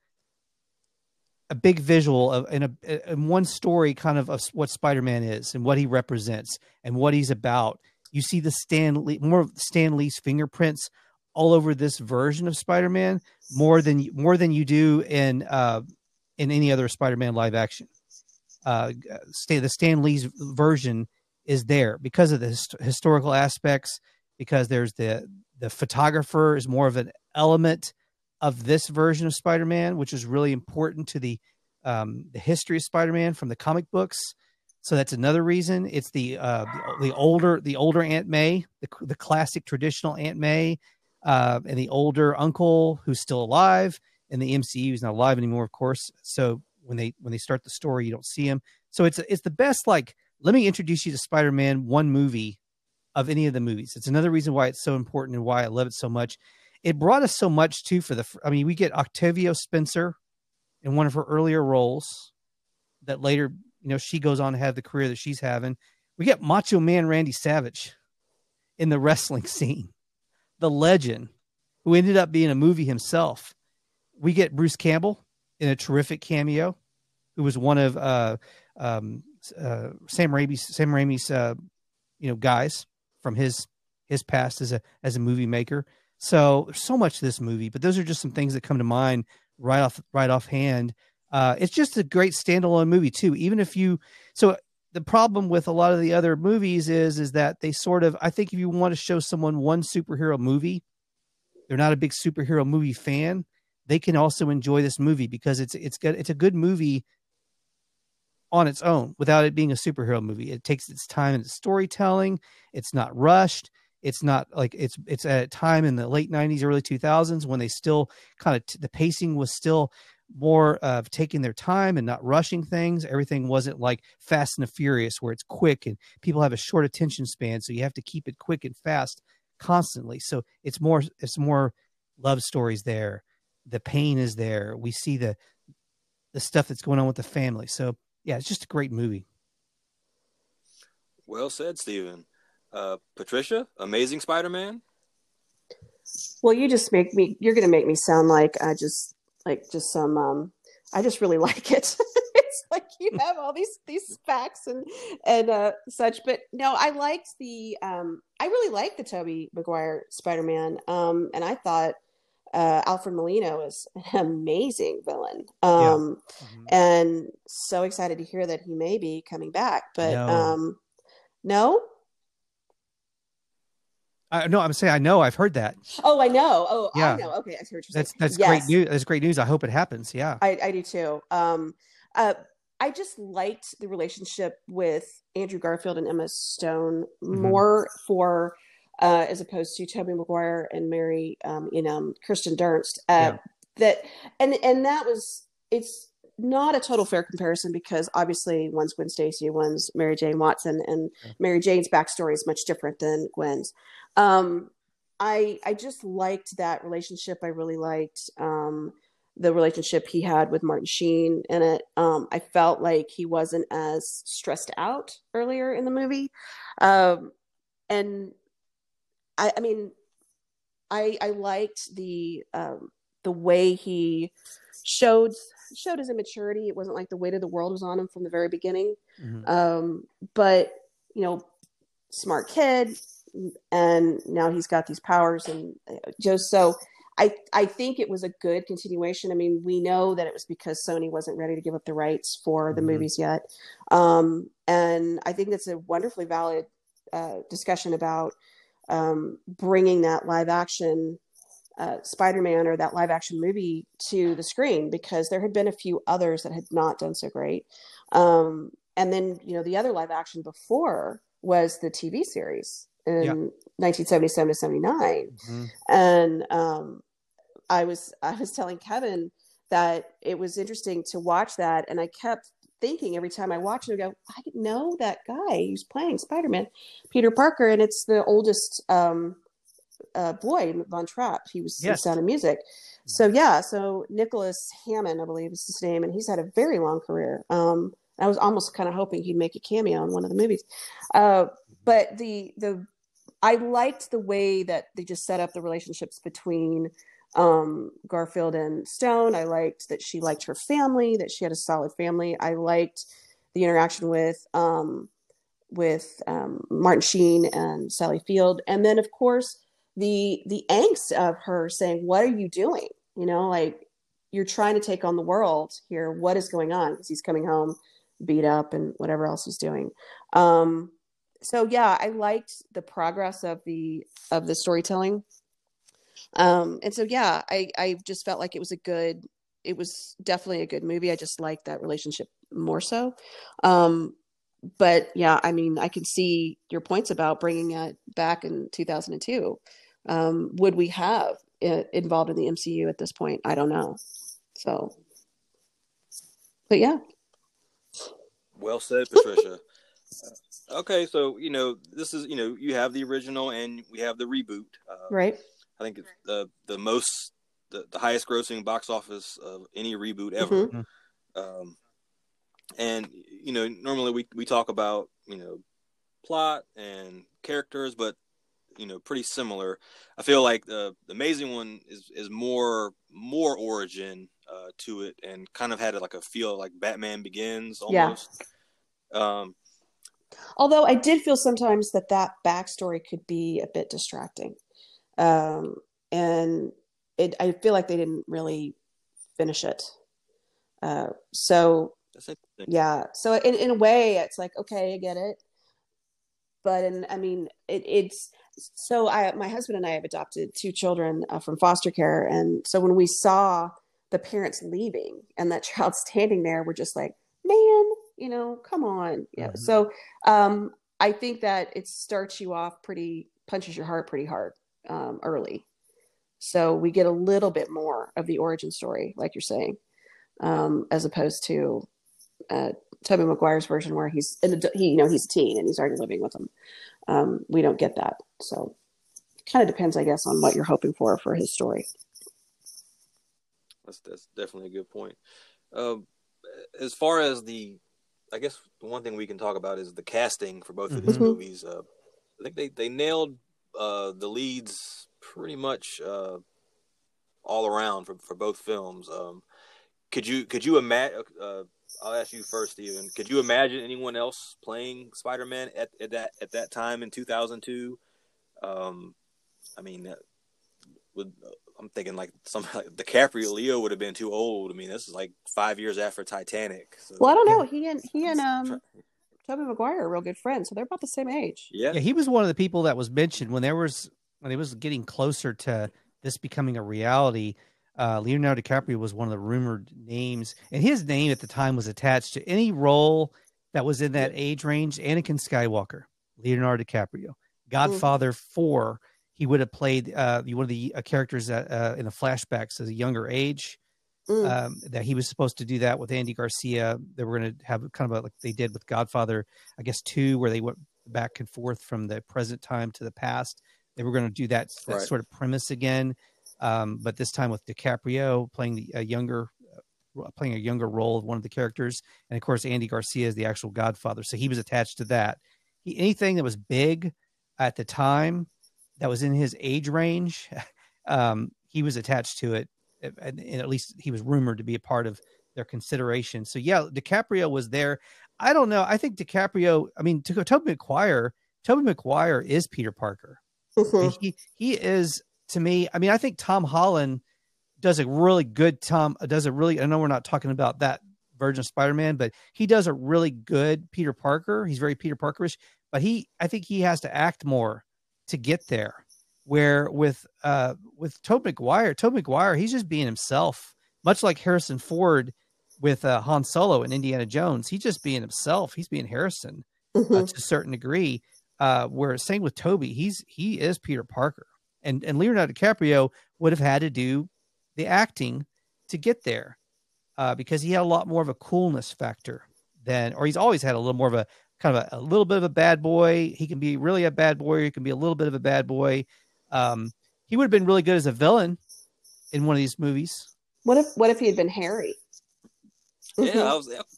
visual of in one story kind of what Spider-Man is and what he represents and what he's about. You see the more of Stan Lee's fingerprints all over this version of Spider-Man more than you do in any other Spider-Man live action. The Stan Lee's version is there because of the historical aspects, because there's the photographer is more of an element of this version of Spider-Man, which is really important to the history of Spider-Man from the comic books. So that's another reason. It's the older Aunt May, the classic traditional Aunt May, and the older uncle who's still alive. And the MCU is not alive anymore, of course. So when they start the story, you don't see him. So it's the best. Like, let me introduce you to Spider-Man, one movie of any of the movies. It's another reason why it's so important and why I love it so much. It brought us so much too we get Octavia Spencer in one of her earlier roles that later, she goes on to have the career that she's having. We get Macho Man Randy Savage in the wrestling scene, the legend who ended up being a movie himself. We get Bruce Campbell in a terrific cameo, who was one of Sam Raimi's guys from his past as a movie maker. So there's so much to this movie, but those are just some things that come to mind right offhand. It's just a great standalone movie too. So the problem with a lot of the other movies is that they sort of, I think if you want to show someone one superhero movie, they're not a big superhero movie fan, they can also enjoy this movie because it's good. It's a good movie on its own without it being a superhero movie. It takes its time in its storytelling. It's not rushed. It's not like it's at a time in the late 90s, early 2000s when they still kind of the pacing was still more of taking their time and not rushing things. Everything wasn't like Fast and the Furious where it's quick and people have a short attention span. So you have to keep it quick and fast constantly. So it's more love stories there. The pain is there. We see the stuff that's going on with the family. So yeah, it's just a great movie. Well said, Steven. Patricia, Amazing Spider-Man? Well, you're going to make me sound like I just really like it. It's like you have all these facts and such, but no, I really liked the Tobey Maguire Spider-Man. And I thought Alfred Molina was an amazing villain. And so excited to hear that he may be coming back, but no. No, I'm saying I know. I've heard that. Oh, I know. Oh, yeah. I know. Okay, I see what you're saying. That's great news. That's great news. I hope it happens. Yeah, I do too. I just liked the relationship with Andrew Garfield and Emma Stone more for as opposed to Tobey Maguire and Mary, Kirsten Dunst. That it's not a total fair comparison because obviously one's Gwen Stacy, one's Mary Jane Watson, and Mary Jane's backstory is much different than Gwen's. I just liked that relationship. I really liked the relationship he had with Martin Sheen in it. I felt like he wasn't as stressed out earlier in the movie. And I mean, I liked the way he showed his immaturity. It wasn't like the weight of the world was on him from the very beginning. But smart kid, and now he's got these powers, and just so I think it was a good continuation. I mean, we know that it was because Sony wasn't ready to give up the rights for the movies yet, and I think that's a wonderfully valid discussion about bringing that live action Spider-Man or that live action movie to the screen, because there had been a few others that had not done so great. And then, the other live action before was the TV series in 1977 to 79. And I was telling Kevin that it was interesting to watch that. And I kept thinking every time I watch it, I go, I know that guy who's playing Spider-Man, Peter Parker. And it's the oldest boy, Von Trapp. He was in Sound of Music. So Nicholas Hammond, I believe is his name, and he's had a very long career. I was almost kind of hoping he'd make a cameo in one of the movies. But I liked the way that they just set up the relationships between Garfield and Stone. I liked that she liked her family, that she had a solid family. I liked the interaction with Martin Sheen and Sally Field. And then, of course, the angst of her saying, what are you doing? Like, you're trying to take on the world here. What is going on? Because he's coming home beat up and whatever else he's doing. So yeah, I liked the progress of the storytelling. And so, yeah, I just felt like it was definitely a good movie. I just liked that relationship more so. But yeah, I mean, I can see your points about bringing it back in 2002. Would we have it involved in the MCU at this point? I don't know. So, but yeah. Well said, Patricia. Okay, so this is you have the original and we have the reboot. Right. I think it's the highest grossing box office of any reboot ever. And normally we talk about plot and characters, but pretty similar. I feel like the Amazing one is more origin to it, and kind of had like a feel like Batman Begins almost. Although I did feel sometimes that backstory could be a bit distracting, and I feel like they didn't really finish it. So yeah, so in a way, it's like, okay, I get it, but it's so my husband and I have adopted 2 children from foster care, and so when we saw the parents leaving and that child standing there, we're just like, man, come on. Yeah. So I think that it starts you off punches your heart pretty hard early. So we get a little bit more of the origin story, like you're saying, as opposed to Tobey Maguire's version where he's he's a teen and he's already living with them. We don't get that. So it kind of depends, I guess, on what you're hoping for his story. That's definitely a good point. As far as I guess the one thing we can talk about is the casting for both of these movies. I think they nailed the leads pretty much all around for both films. Could you imagine? I'll ask you first, Steven. Could you imagine anyone else playing Spider-Man at that time in 2002? I'm thinking like DiCaprio, Leo would have been too old. I mean, this is like 5 years after Titanic. So. Well, I don't know. He and Tobey Maguire are real good friends, so they're about the same age. Yeah, he was one of the people that was mentioned when it was getting closer to this becoming a reality. Leonardo DiCaprio was one of the rumored names, and his name at the time was attached to any role that was in that age range. Anakin Skywalker, Leonardo DiCaprio, Godfather 4. He would have played one of the characters that in the flashbacks as a younger age. That he was supposed to do that with Andy Garcia. They were going to have kind of like they did with Godfather, I guess 2, where they went back and forth from the present time to the past. They were going to do that sort of premise again. But this time with DiCaprio playing a younger role of one of the characters. And of course, Andy Garcia is the actual Godfather. So he was attached to that. Anything that was big at the time that was in his age range, he was attached to it, and at least he was rumored to be a part of their consideration. So yeah, DiCaprio was there. I don't know. I think DiCaprio. I mean, to go Tobey Maguire is Peter Parker. Mhm. He is, to me. I mean, I think Tom Holland does a really good I know we're not talking about that version of Spider-Man, but he does a really good Peter Parker. He's very Peter Parkerish, but I think he has to act more to get there. Where with Tobey Maguire, he's just being himself, much like Harrison Ford with Han Solo and Indiana Jones. He's just being himself. He's being Harrison Mhm. to a certain degree. Where same with Toby, he is Peter Parker, and Leonardo DiCaprio would have had to do the acting to get there, because he had a lot more of a coolness factor or he's always had a little more of a kind of a little bit of a bad boy. He can be really a bad boy, or he can be a little bit of a bad boy. He would have been really good as a villain in one of these movies. What if he had been Harry? Yeah,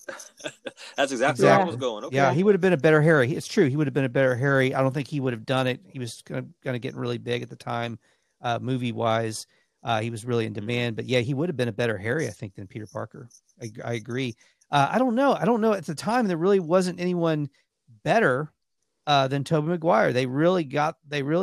that's exactly where I was going. Okay. Yeah, he would have been a better Harry. It's true. He would have been a better Harry. I don't think he would have done it. He was kind of getting really big at the time, movie wise. He was really in demand, but yeah, he would have been a better Harry, I think, than Peter Parker. I agree. I don't know. At the time, there really wasn't anyone better than Tobey Maguire. They really got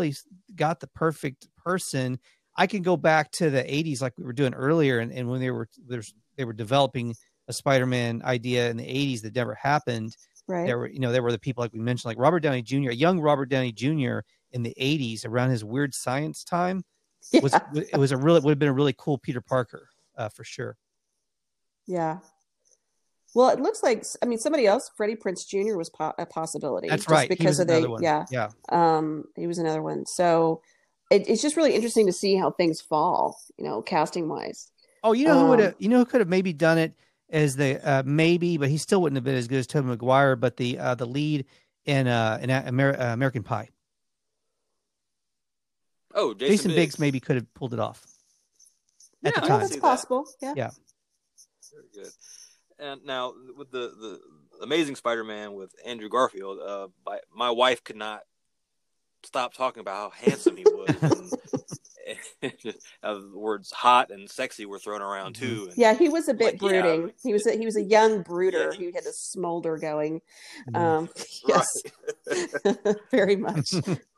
the perfect person. I can go back to the 80s, like we were doing earlier, and when they were developing a Spider-Man idea in the 80s that never happened. Right. There were the people like we mentioned, like Robert Downey Jr., young Robert Downey Jr. in the 80s around his Weird Science time. Yeah. Would have been a really cool Peter Parker, for sure. Yeah. Well, it looks like, I mean, somebody else, Freddie Prinze Jr. was a possibility. That's just right. Because of another one. yeah. He was another one. So it's just really interesting to see how things fall, casting wise. Oh, who could have maybe done it as the maybe, but he still wouldn't have been as good as Tobey Maguire. But the lead in American Pie. Oh, Jason Biggs maybe could have pulled it off at the time. That's possible. Yeah. Very good. And now with the Amazing Spider-Man with Andrew Garfield, my wife could not stop talking about how handsome he was. And the words "hot" and "sexy" were thrown around too. And yeah, he was a bit brooding. Yeah. He was a young brooder. He had a smolder going. Yes, very much.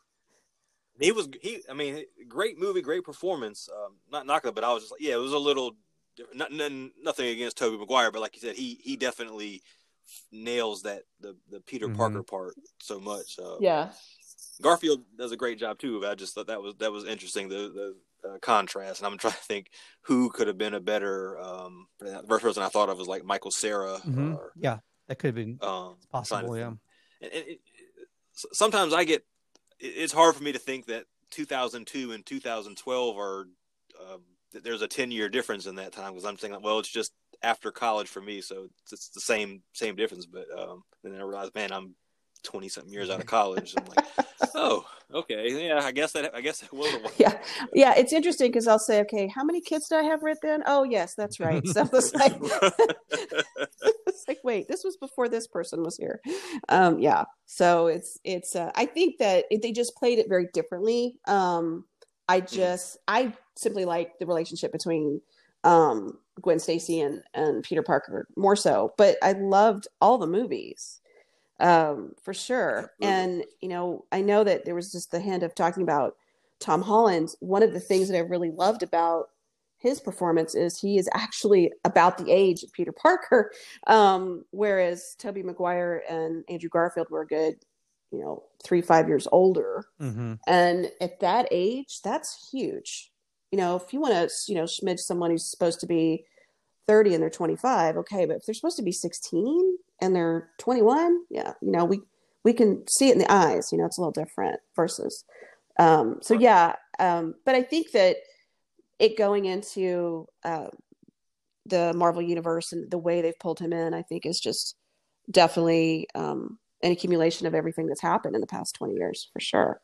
I mean, great movie, great performance. Not knocking it, but I was just like, yeah, it was a little nothing against Tobey Maguire, but like you said, he definitely nails the Peter Parker part so much. Yeah. Garfield does a great job too. But I just thought that was interesting, the contrast. And I'm trying to think who could have been a better. The first person I thought of was like Michael Cera. Yeah, that could have been possible. Yeah. And sometimes it's hard for me to think that 2002 and 2012 are there's a 10-year difference in that time, because I'm thinking, well, it's just after college for me, so it's the same difference. But then I realized, man, I'm 20-something years out of college. I'm like, oh, okay, yeah, I guess that was a while. Yeah. It's interesting because I'll say, okay, how many kids did I have right then? Oh, yes, that's right. So it's like, wait, this was before this person was here. Yeah. So it's. I think that they just played it very differently. I simply like the relationship between Gwen Stacy and Peter Parker more so, but I loved all the movies. For sure. And, I know that there was just the hint of talking about Tom Holland. One of the things that I really loved about his performance is he is actually about the age of Peter Parker. Whereas Tobey Maguire and Andrew Garfield were a good, 3-5 years older. Mm-hmm. And at that age, that's huge. If you want to, smidge someone who's supposed to be 30 and they're 25, okay, but if they're supposed to be 16 and they're 21, yeah, we can see it in the eyes, it's a little different versus, but I think that it going into, the Marvel universe and the way they've pulled him in, I think is just definitely, an accumulation of everything that's happened in the past 20 years for sure.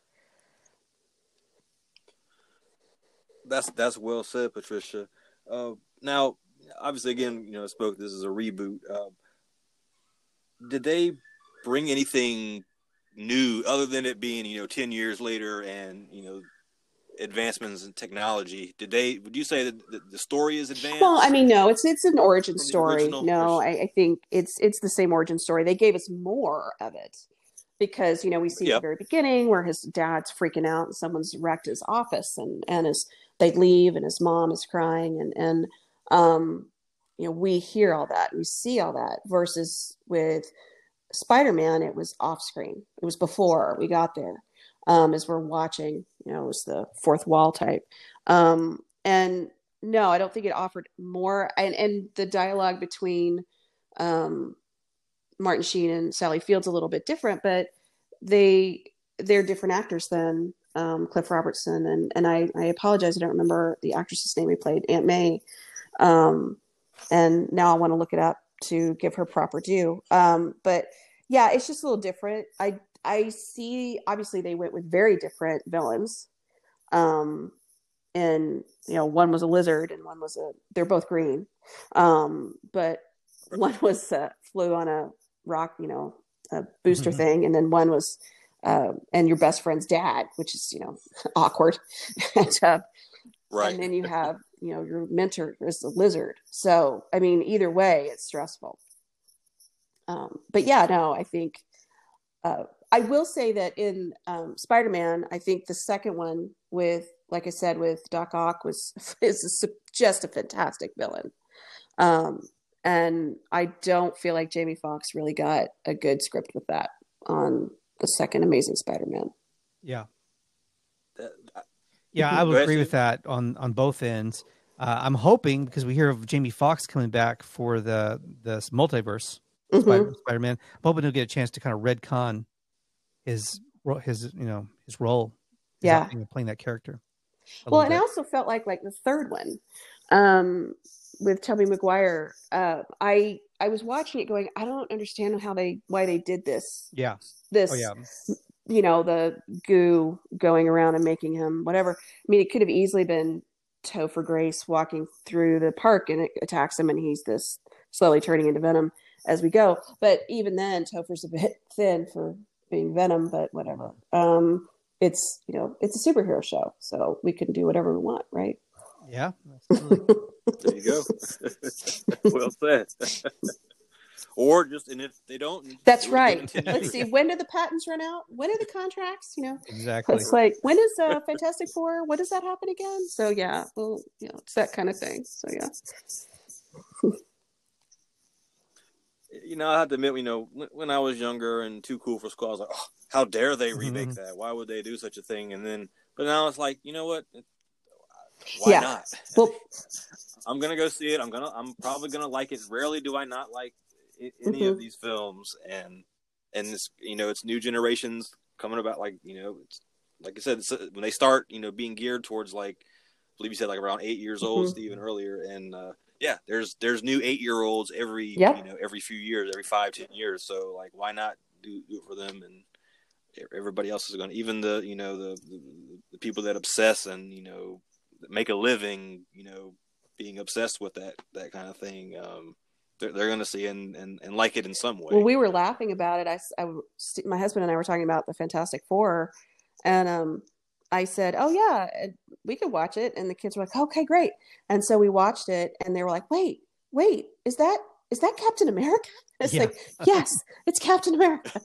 That's well said, Patricia. Now, obviously, again, this is a reboot. Did they bring anything new other than it being, 10 years later and, advancements in technology, would you say that the story is advanced? Well, I mean, no, it's an origin From the story. original? No, I think it's the same origin story. They gave us more of it because, you know, we see at Yep. the very beginning where his dad's freaking out and someone's wrecked his office and they leave and his mom is crying and you know, we hear all that, we see all that versus with Spider-Man, it was off screen. It was before we got there. As we're watching, you know, it was the fourth wall type. And no, I don't think it offered more. And the dialogue between Martin Sheen and Sally Field's a little bit different, but they're different actors than Cliff Robertson. And I apologize, I don't remember the actress's name who played Aunt May. And now I want to look it up to give her proper due. But yeah, it's just a little different. I see, obviously they went with very different villains. And, you know, one was a lizard and one was they're both green. But one was, flew on a rock, you know, a booster thing. And then one was, and your best friend's dad, which is, you know, awkward. And, Right. and then you have, you know, your mentor is a lizard. So, I mean, either way, it's stressful. But yeah, no, I think, I will say that in Spider-Man, I think the second one with, like I said, with Doc Ock just a fantastic villain. And I don't feel like Jamie Foxx really got a good script with that on the second Amazing Spider-Man. Yeah. Uh, Yeah, I would agree with that on both ends. I'm hoping, because we hear of Jamie Foxx coming back for the multiverse Spider-Man, I'm hoping he'll get a chance to kind of retcon his role. Yeah, playing that character. Well, and I also felt like the third one with Tobey Maguire. I was watching it going, I don't understand why they did this. Yeah. This. Oh, yeah. You know, the goo going around and making him whatever. I mean, it could have easily been Topher Grace walking through the park and it attacks him and he's this slowly turning into Venom as we go. But even then, Topher's a bit thin for being Venom, but whatever. It's, you know, it's a superhero show, so we can do whatever we want, right? Yeah, absolutely. There you go. Well said. Or just, and if they don't, that's right. Let's see. When do the patents run out? When are the contracts? You know, exactly. It's like, when is Fantastic Four? When does that happen again? So yeah, well, you know, it's that kind of thing. So yeah. You know, I have to admit, you know, when I was younger and too cool for school, I was like, oh, how dare they remake that? Why would they do such a thing? And then, but now it's like, you know what? Why not? Well, I'm gonna go see it. I'm probably gonna like it. Rarely do I not like any of these films, and this, you know, it's new generations coming about. Like, you know, it's like I said, when they start, you know, being geared towards, like, I believe you said like around 8 years old, Stephen, earlier, and yeah, there's new 8-year-olds every you know, every few years, every 5-10 years. So like, why not do it for them? And everybody else is going to, even the, you know, the people that obsess and, you know, make a living, you know, being obsessed with that kind of thing. They're going to see and like it in some way. Well, we were laughing about it. My husband and I were talking about the Fantastic Four, and I said, "Oh yeah, we could watch it." And the kids were like, "Okay, great." And so we watched it, and they were like, "Wait, is that Captain America?" It's like, yes, it's Captain America.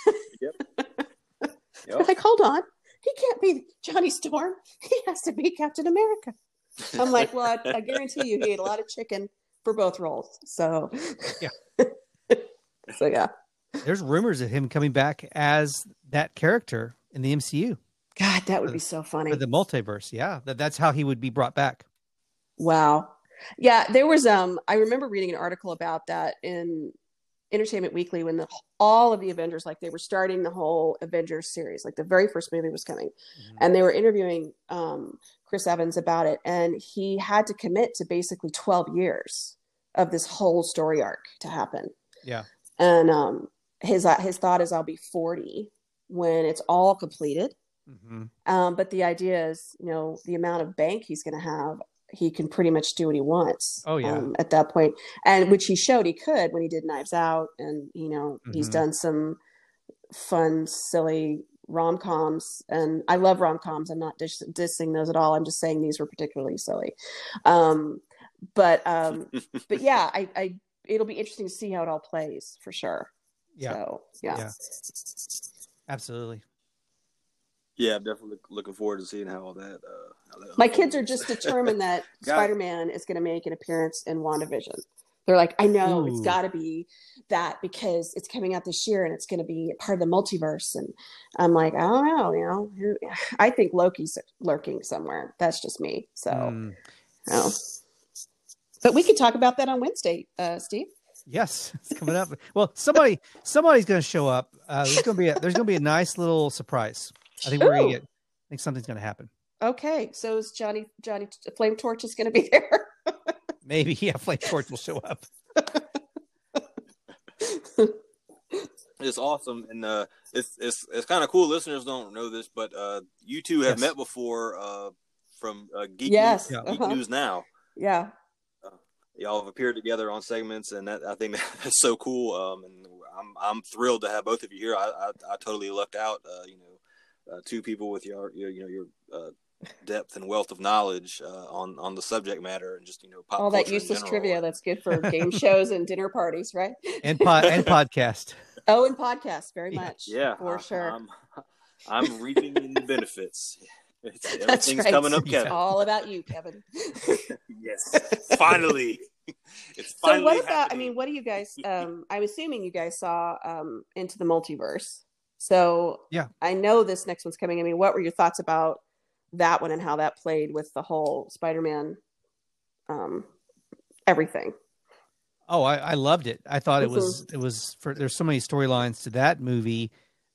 Yep. Like, hold on, he can't be Johnny Storm. He has to be Captain America. I'm like, well, I guarantee you, he ate a lot of chicken for both roles. So yeah. So yeah. There's rumors of him coming back as that character in the MCU. God, that would be so funny. For the multiverse, yeah. That's how he would be brought back. Wow. Yeah, there was I remember reading an article about that in Entertainment Weekly when all of the Avengers, like, they were starting the whole Avengers series, like the very first movie was coming, and they were interviewing Chris Evans about it, and he had to commit to basically 12 years of this whole story arc to happen. Yeah. And his thought is, I'll be 40 when it's all completed. But the idea is, you know, the amount of bank he's going to have, he can pretty much do what he wants. Oh yeah. At that point, and which he showed he could when he did Knives Out, and, you know, he's done some fun, silly rom-coms, and I love rom-coms. I'm not dissing those at all. I'm just saying these were particularly silly. But yeah, I it'll be interesting to see how it all plays for sure. Yeah. So yeah. Yeah. Absolutely. Yeah, I'm definitely looking forward to seeing how all that. My kids are just determined that Spider-Man is going to make an appearance in WandaVision. They're like, I know it's got to be that because it's coming out this year and it's going to be part of the multiverse. And I'm like, I don't know, I think Loki's lurking somewhere. That's just me. So, but we could talk about that on Wednesday, Steve. Yes, it's coming up. Well, somebody's going to show up. There's going to be a nice little surprise. I think I think something's going to happen. Okay, so is Johnny Flame Torch is going to be there? Maybe, yeah, Flame Torch will show up. It's awesome, and it's kind of cool. Listeners don't know this, but you two have met before from Geek News Now. Yeah. Y'all have appeared together on segments, and I think that's so cool. And I'm thrilled to have both of you here. I totally lucked out. Two people with your depth and wealth of knowledge on the subject matter, and just pop all that useless trivia that's good for game shows and dinner parties, right? And podcast. Oh, and podcast, very much. Yeah, for sure. I'm reaping the benefits. Everything's right. coming up, Kevin. It's all about you, Kevin. Yes, finally. It's finally. So what about? happening. I mean, what do you guys? I'm assuming you guys saw Into the Multiverse. So yeah, I know this next one's coming. I mean, what were your thoughts about that one and how that played with the whole Spider-Man, everything? Oh, I loved it. I thought it was there's so many storylines to that movie.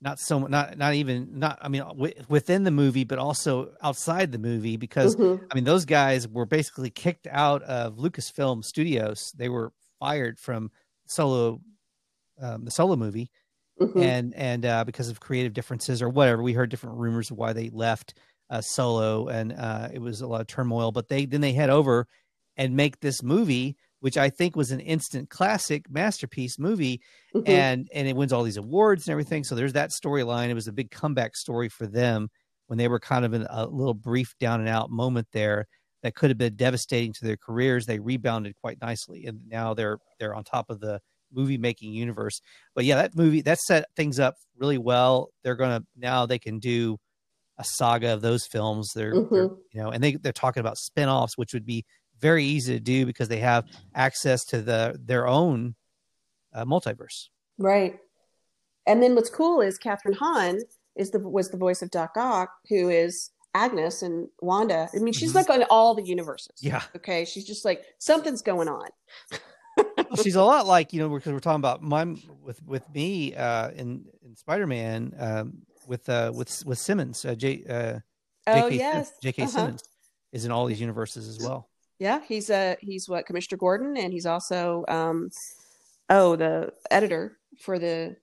Within the movie, but also outside the movie, because I mean, those guys were basically kicked out of Lucasfilm Studios. They were fired from the Solo movie, and because of creative differences or whatever. We heard different rumors of why they left Solo, and it was a lot of turmoil. But they head over and make this movie, which I think was an instant classic masterpiece movie. And it wins all these awards and everything. So there's that storyline. It was a big comeback story for them when they were kind of in a little brief down and out moment there that could have been devastating to their careers. They rebounded quite nicely, and now they're on top of the movie making universe. But yeah, that set things up really well. Now they can do a saga of those films. They're and they're talking about spinoffs, which would be very easy to do because they have access to their own multiverse. Right. And then what's cool is Catherine Hahn was the voice of Doc Ock, who is Agnes and Wanda. I mean, she's like on all the universes. Yeah. Okay. She's just like, something's going on. She's a lot like, because we're talking about with me in Spider-Man with Simmons, J.K. Simmons is in all these universes as well. Yeah, he's Commissioner Gordon, and he's also the editor for the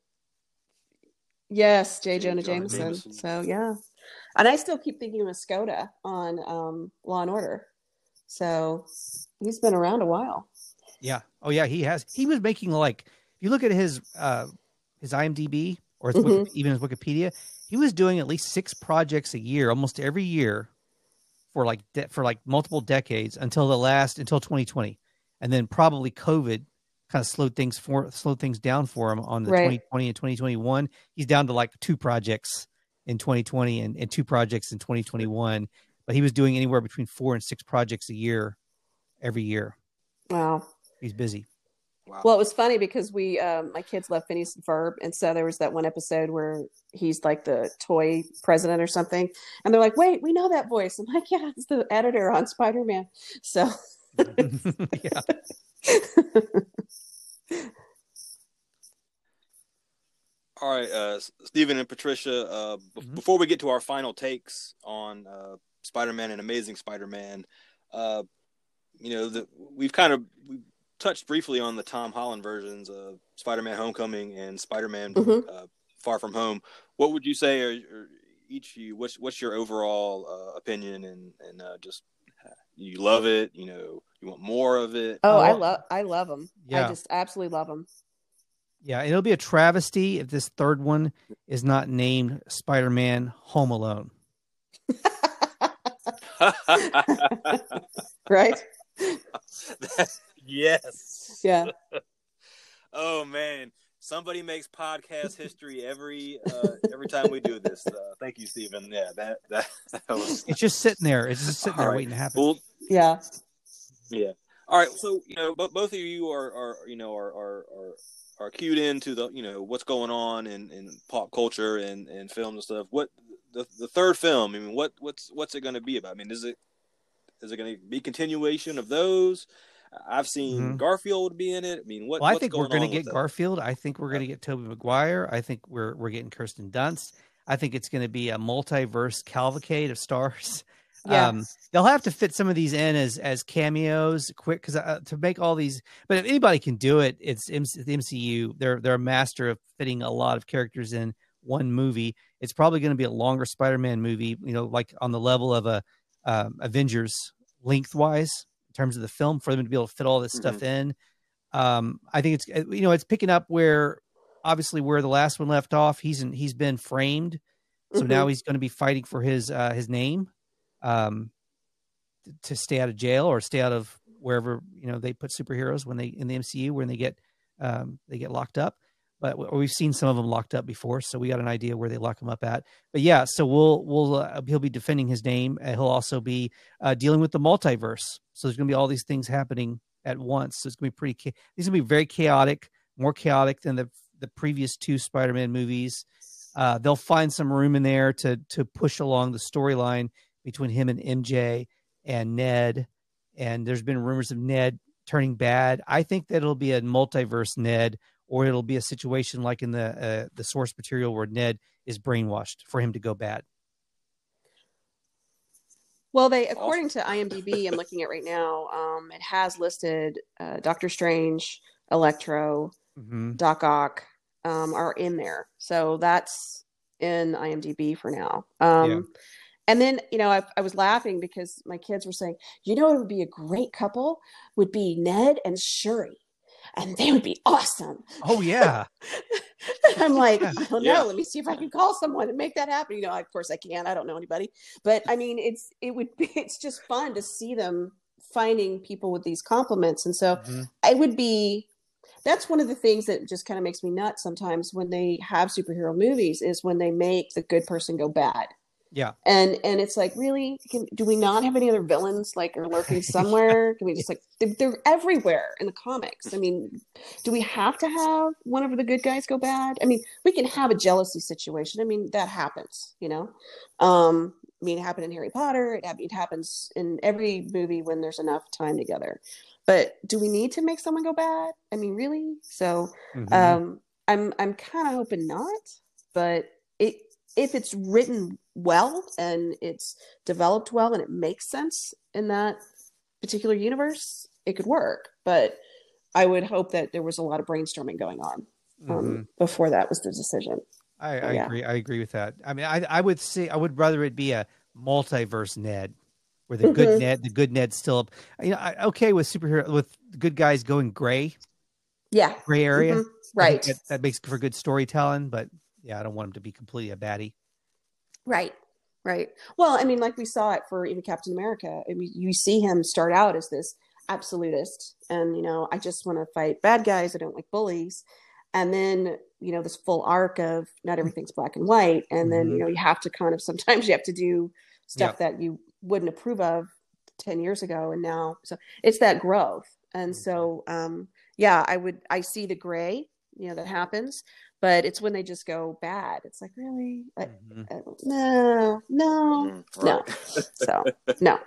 J. Jonah Jameson. So yeah, and I still keep thinking of Skoda on Law and Order. So he's been around a while. Yeah. Oh yeah, he has. He was making if you look at his IMDb or even his Wikipedia, he was doing at least 6 projects a year, almost every year. For multiple decades until 2020, and then probably COVID kind of slowed things down for him on the 2020 and 2021. He's down to 2 projects in 2020 and 2 projects in 2021, but he was doing anywhere between 4 and 6 projects a year every year. Wow, he's busy. Wow. Well, it was funny because my kids love Phineas and Ferb, and so there was that one episode where he's like the toy president or something, and they're like, "Wait, we know that voice." I'm like, "Yeah, it's the editor on Spider-Man." So, yeah. All right, Stephen and Patricia. Before we get to our final takes on Spider-Man and Amazing Spider-Man, we've touched briefly on the Tom Holland versions of Spider-Man Homecoming and Spider-Man Far From Home. What would you say are each of you, what's your overall opinion and just you love it, you want more of it? I love them. Yeah. I just absolutely love them. Yeah, and it'll be a travesty if this third one is not named Spider-Man Home Alone. Right? Yes. Yeah. Oh man, somebody makes podcast history every time we do this. Thank you, Stephen. Yeah, that was. It's just sitting there. It's just sitting there All right. waiting to happen. Well, Yeah. yeah. All right. So both of you are cued into the what's going on in pop culture and film and stuff. What the third film? I mean, what's it going to be about? I mean, is it going to be continuation of those? I've seen Garfield be in it. I mean, I think we're going to get Garfield. I think we're going to get Tobey Maguire. I think we're getting Kirsten Dunst. I think it's going to be a multiverse cavalcade of stars. Yeah. They'll have to fit some of these in as cameos quick because to make all these. But if anybody can do it, it's the MCU. They're a master of fitting a lot of characters in one movie. It's probably going to be a longer Spider-Man movie, like on the level of a Avengers lengthwise in terms of the film for them to be able to fit all this stuff in. I think it's picking up where obviously where the last one left off. He's been framed, so now he's going to be fighting for his name, to stay out of jail or stay out of wherever they put superheroes when they in the MCU when they get locked up. But we've seen some of them locked up before, so we got an idea where they lock them up at. But yeah, so he'll be defending his name. And he'll also be dealing with the multiverse. So there's going to be all these things happening at once. So it's going to be these are going to be very chaotic, more chaotic than the previous two Spider-Man movies. They'll find some room in there to push along the storyline between him and MJ and Ned. And there's been rumors of Ned turning bad. I think that it'll be a multiverse Ned, or it'll be a situation like in the source material where Ned is brainwashed for him to go bad. Well, according to IMDb, I'm looking at right now, it has listed Doctor Strange, Electro, Doc Ock are in there. So that's in IMDb for now. And then, I was laughing because my kids were saying, it would be a great couple would be Ned and Shuri. And they would be awesome. Oh, yeah. I'm like, I don't know. Let me see if I can call someone and make that happen. Of course I can't. I don't know anybody. But I mean, it's just fun to see them finding people with these compliments. And so that's one of the things that just kind of makes me nuts sometimes when they have superhero movies is when they make the good person go bad. Yeah. And it's like, really, do we not have any other villains are lurking somewhere? Can we just they're everywhere in the comics. I mean, do we have to have one of the good guys go bad? I mean, we can have a jealousy situation. I mean, that happens, it happened in Harry Potter. It happens in every movie when there's enough time together. But do we need to make someone go bad? I mean, really? So I'm kind of hoping not, but if it's written well and it's developed well and it makes sense in that particular universe, it could work. But I would hope that there was a lot of brainstorming going on before that was the decision. I agree. I agree with that. I mean, I would say I would rather it be a multiverse Ned, where the good Ned's still up. Okay with superhero with good guys going gray. Yeah, gray area. Right. That makes for good storytelling, but. Yeah, I don't want him to be completely a baddie. Right. Well, I mean, like we saw it for even Captain America. I mean, you see him start out as this absolutist and, I just want to fight bad guys. I don't like bullies. And then, this full arc of not everything's black and white. And then, you have to sometimes you have to do stuff that you wouldn't approve of 10 years ago. And now, so it's that growth. And so, I see the gray, that happens. But it's when they just go bad. It's like, really? No. So, no.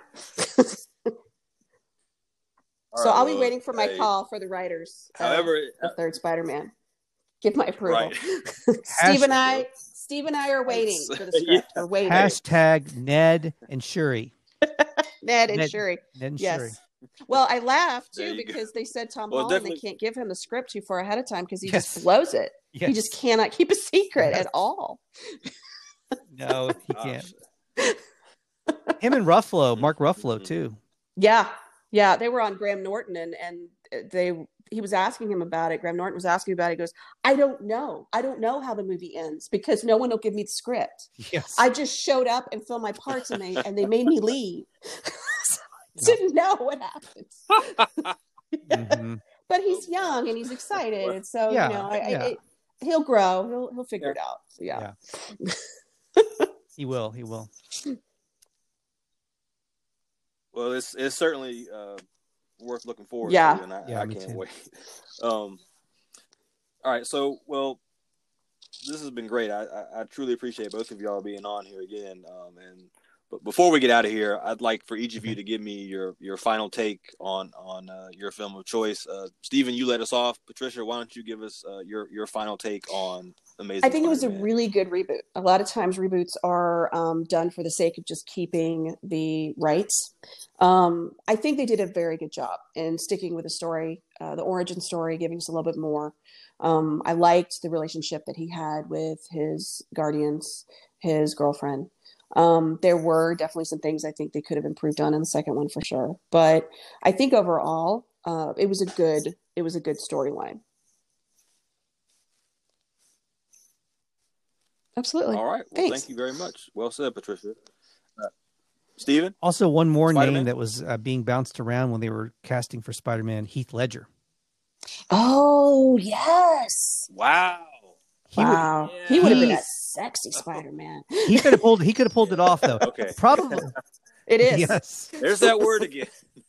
So I'll be waiting for my call for the writers. However, the third Spider-Man. Give my approval. Right. Steve and I are waiting for the script. We're waiting. Hashtag Ned and Shuri. Ned and Shuri. Yes. Shuri. Well, I laughed too because they said Tom Holland, they can't give him the script too far ahead of time because he just blows it. Yes. He just cannot keep a secret at all. No, he can't. Him and Ruffalo, Mark Ruffalo too. Yeah. Yeah, they were on Graham Norton, and he was asking him about it. Graham Norton was asking about it. He goes, I don't know how the movie ends because no one will give me the script. Yes. I just showed up and filmed my parts, and they made me leave. So I didn't know what happened. Mm-hmm. But he's young and he's excited, and so Yeah, he'll grow. He'll figure it out. So, yeah. He will. Well, it's certainly worth looking forward Yeah. to, and I Me can't too. wait. All right, so this has been great. I truly appreciate both of y'all being on here again. But before we get out of here, I'd like for each of you to give me your final take on your film of choice. Steven, you let us off. Patricia, why don't you give us your final take on Amazing I think it was a Spider-Man? really good reboot. A lot of times reboots are done for the sake of just keeping the rights. I think they did a very good job in sticking with the story, the origin story, giving us a little bit more. I liked the relationship that he had with his guardians, his girlfriend. There were definitely some things I think they could have improved on in the second one for sure. But I think overall, it was a good storyline. Absolutely. All right. Well, Thanks. thank you very much. Well said, Patricia. Steven? Also, one more Spider-Man? name that was being bounced around when they were casting for Spider-Man: Heath Ledger. Oh, yes. Wow. He would have been a sexy Spider-Man. He could have pulled it off though. Okay. Probably. It is. Yes. There's that word again.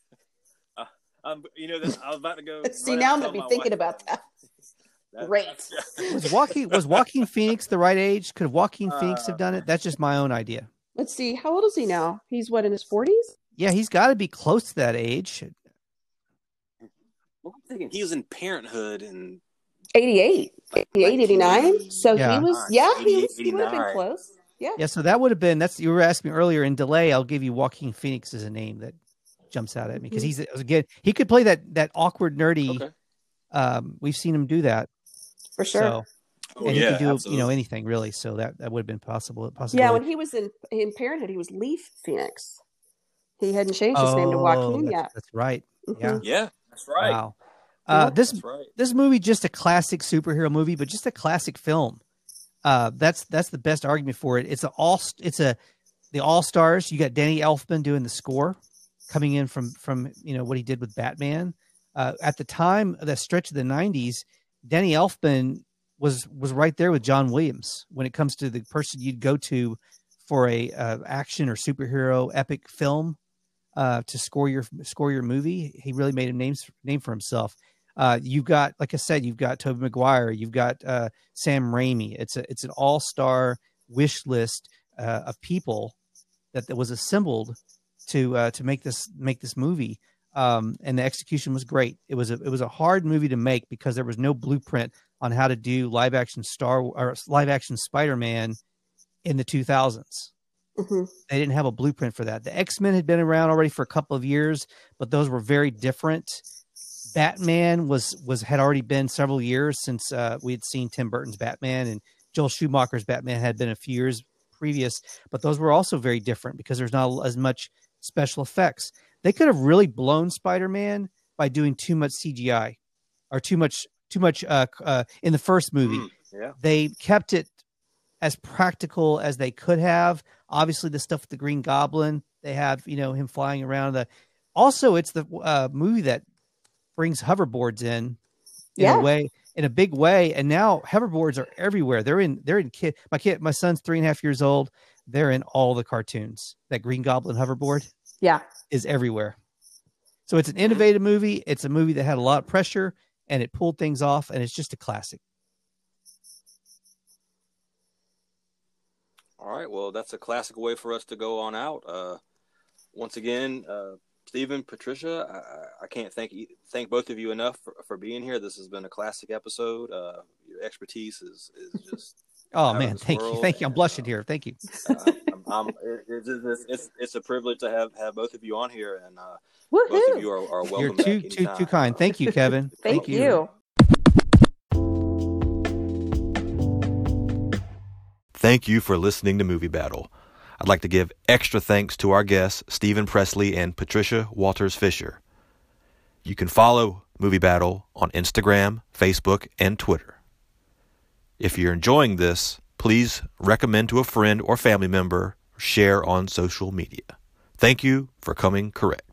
I was about to go. See, now I'm going to be thinking about that. Great. Was Joaquin Phoenix the right age? Could Joaquin Phoenix have done it? That's just my own idea. Let's see. How old is he now? He's what, in his 40s? Yeah, he's got to be close to that age. I'm thinking he was in Parenthood and 88, 89. So Yeah. he was, he would have been 89. close. Yeah. Yeah, so that would have been. You were asking me earlier in delay. I'll give you Joaquin Phoenix as a name that jumps out at me because he could play that awkward nerdy. Okay. We've seen him do that For sure. So, Oh, and he yeah, could do absolutely. anything really. So that would have been possible. Yeah, when he was in Parenthood, he was Leaf Phoenix. He hadn't changed his name to Joaquin yet. That's right. Mhm. Yeah. Yeah, that's right. Wow. Yeah, This right. this movie just a classic superhero movie, but just a classic film. That's the best argument for it. The all-stars. You got Danny Elfman doing the score, coming in from what he did with Batman. At the time, that stretch of the 90s, Danny Elfman was right there with John Williams when it comes to the person you'd go to for a action or superhero epic film to score your movie. He really made a name for himself. You've got, like I said, you've got Tobey Maguire, you've got Sam Raimi. It's an all-star wish list of people that was assembled to make this movie. And the execution was great. It was a hard movie to make because there was no blueprint on how to do live action Spider-Man in the 2000s. Mhm. They didn't have a blueprint for that. The X-Men had been around already for a couple of years, but those were very different. Batman had already been several years since we had seen Tim Burton's Batman, and Joel Schumacher's Batman had been a few years previous, but those were also very different because there's not as much special effects. They could have really blown Spider-Man by doing too much CGI or too much in the first movie. Yeah. They kept it as practical as they could have. Obviously, the stuff with the Green Goblin, they have him flying around. Also, it's the movie that brings hoverboards in a big way, and now hoverboards are everywhere. They're in my son's 3.5 years old. They're in all the cartoons. That Green Goblin hoverboard is everywhere. So it's an innovative movie. It's a movie that had a lot of pressure and it pulled things off, and it's just a classic. All right. Well, that's a classic way for us to go on out. Once again, Steven, Patricia, I can't thank both of you enough for being here. This has been a classic episode. Your expertise is just oh man, thank you. I'm blushing here. Thank you. It's a privilege to have both of you on here, and Woohoo! both of you are welcome. You're back too anytime. kind. Thank you, Kevin. Thank you. Thank you for listening to Movie Battle. I'd like to give extra thanks to our guests, Steven Presley and Patricia Walters Fisher. You can follow Movie Battle on Instagram, Facebook, and Twitter. If you're enjoying this, please recommend to a friend or family member, share on social media. Thank you for coming correct.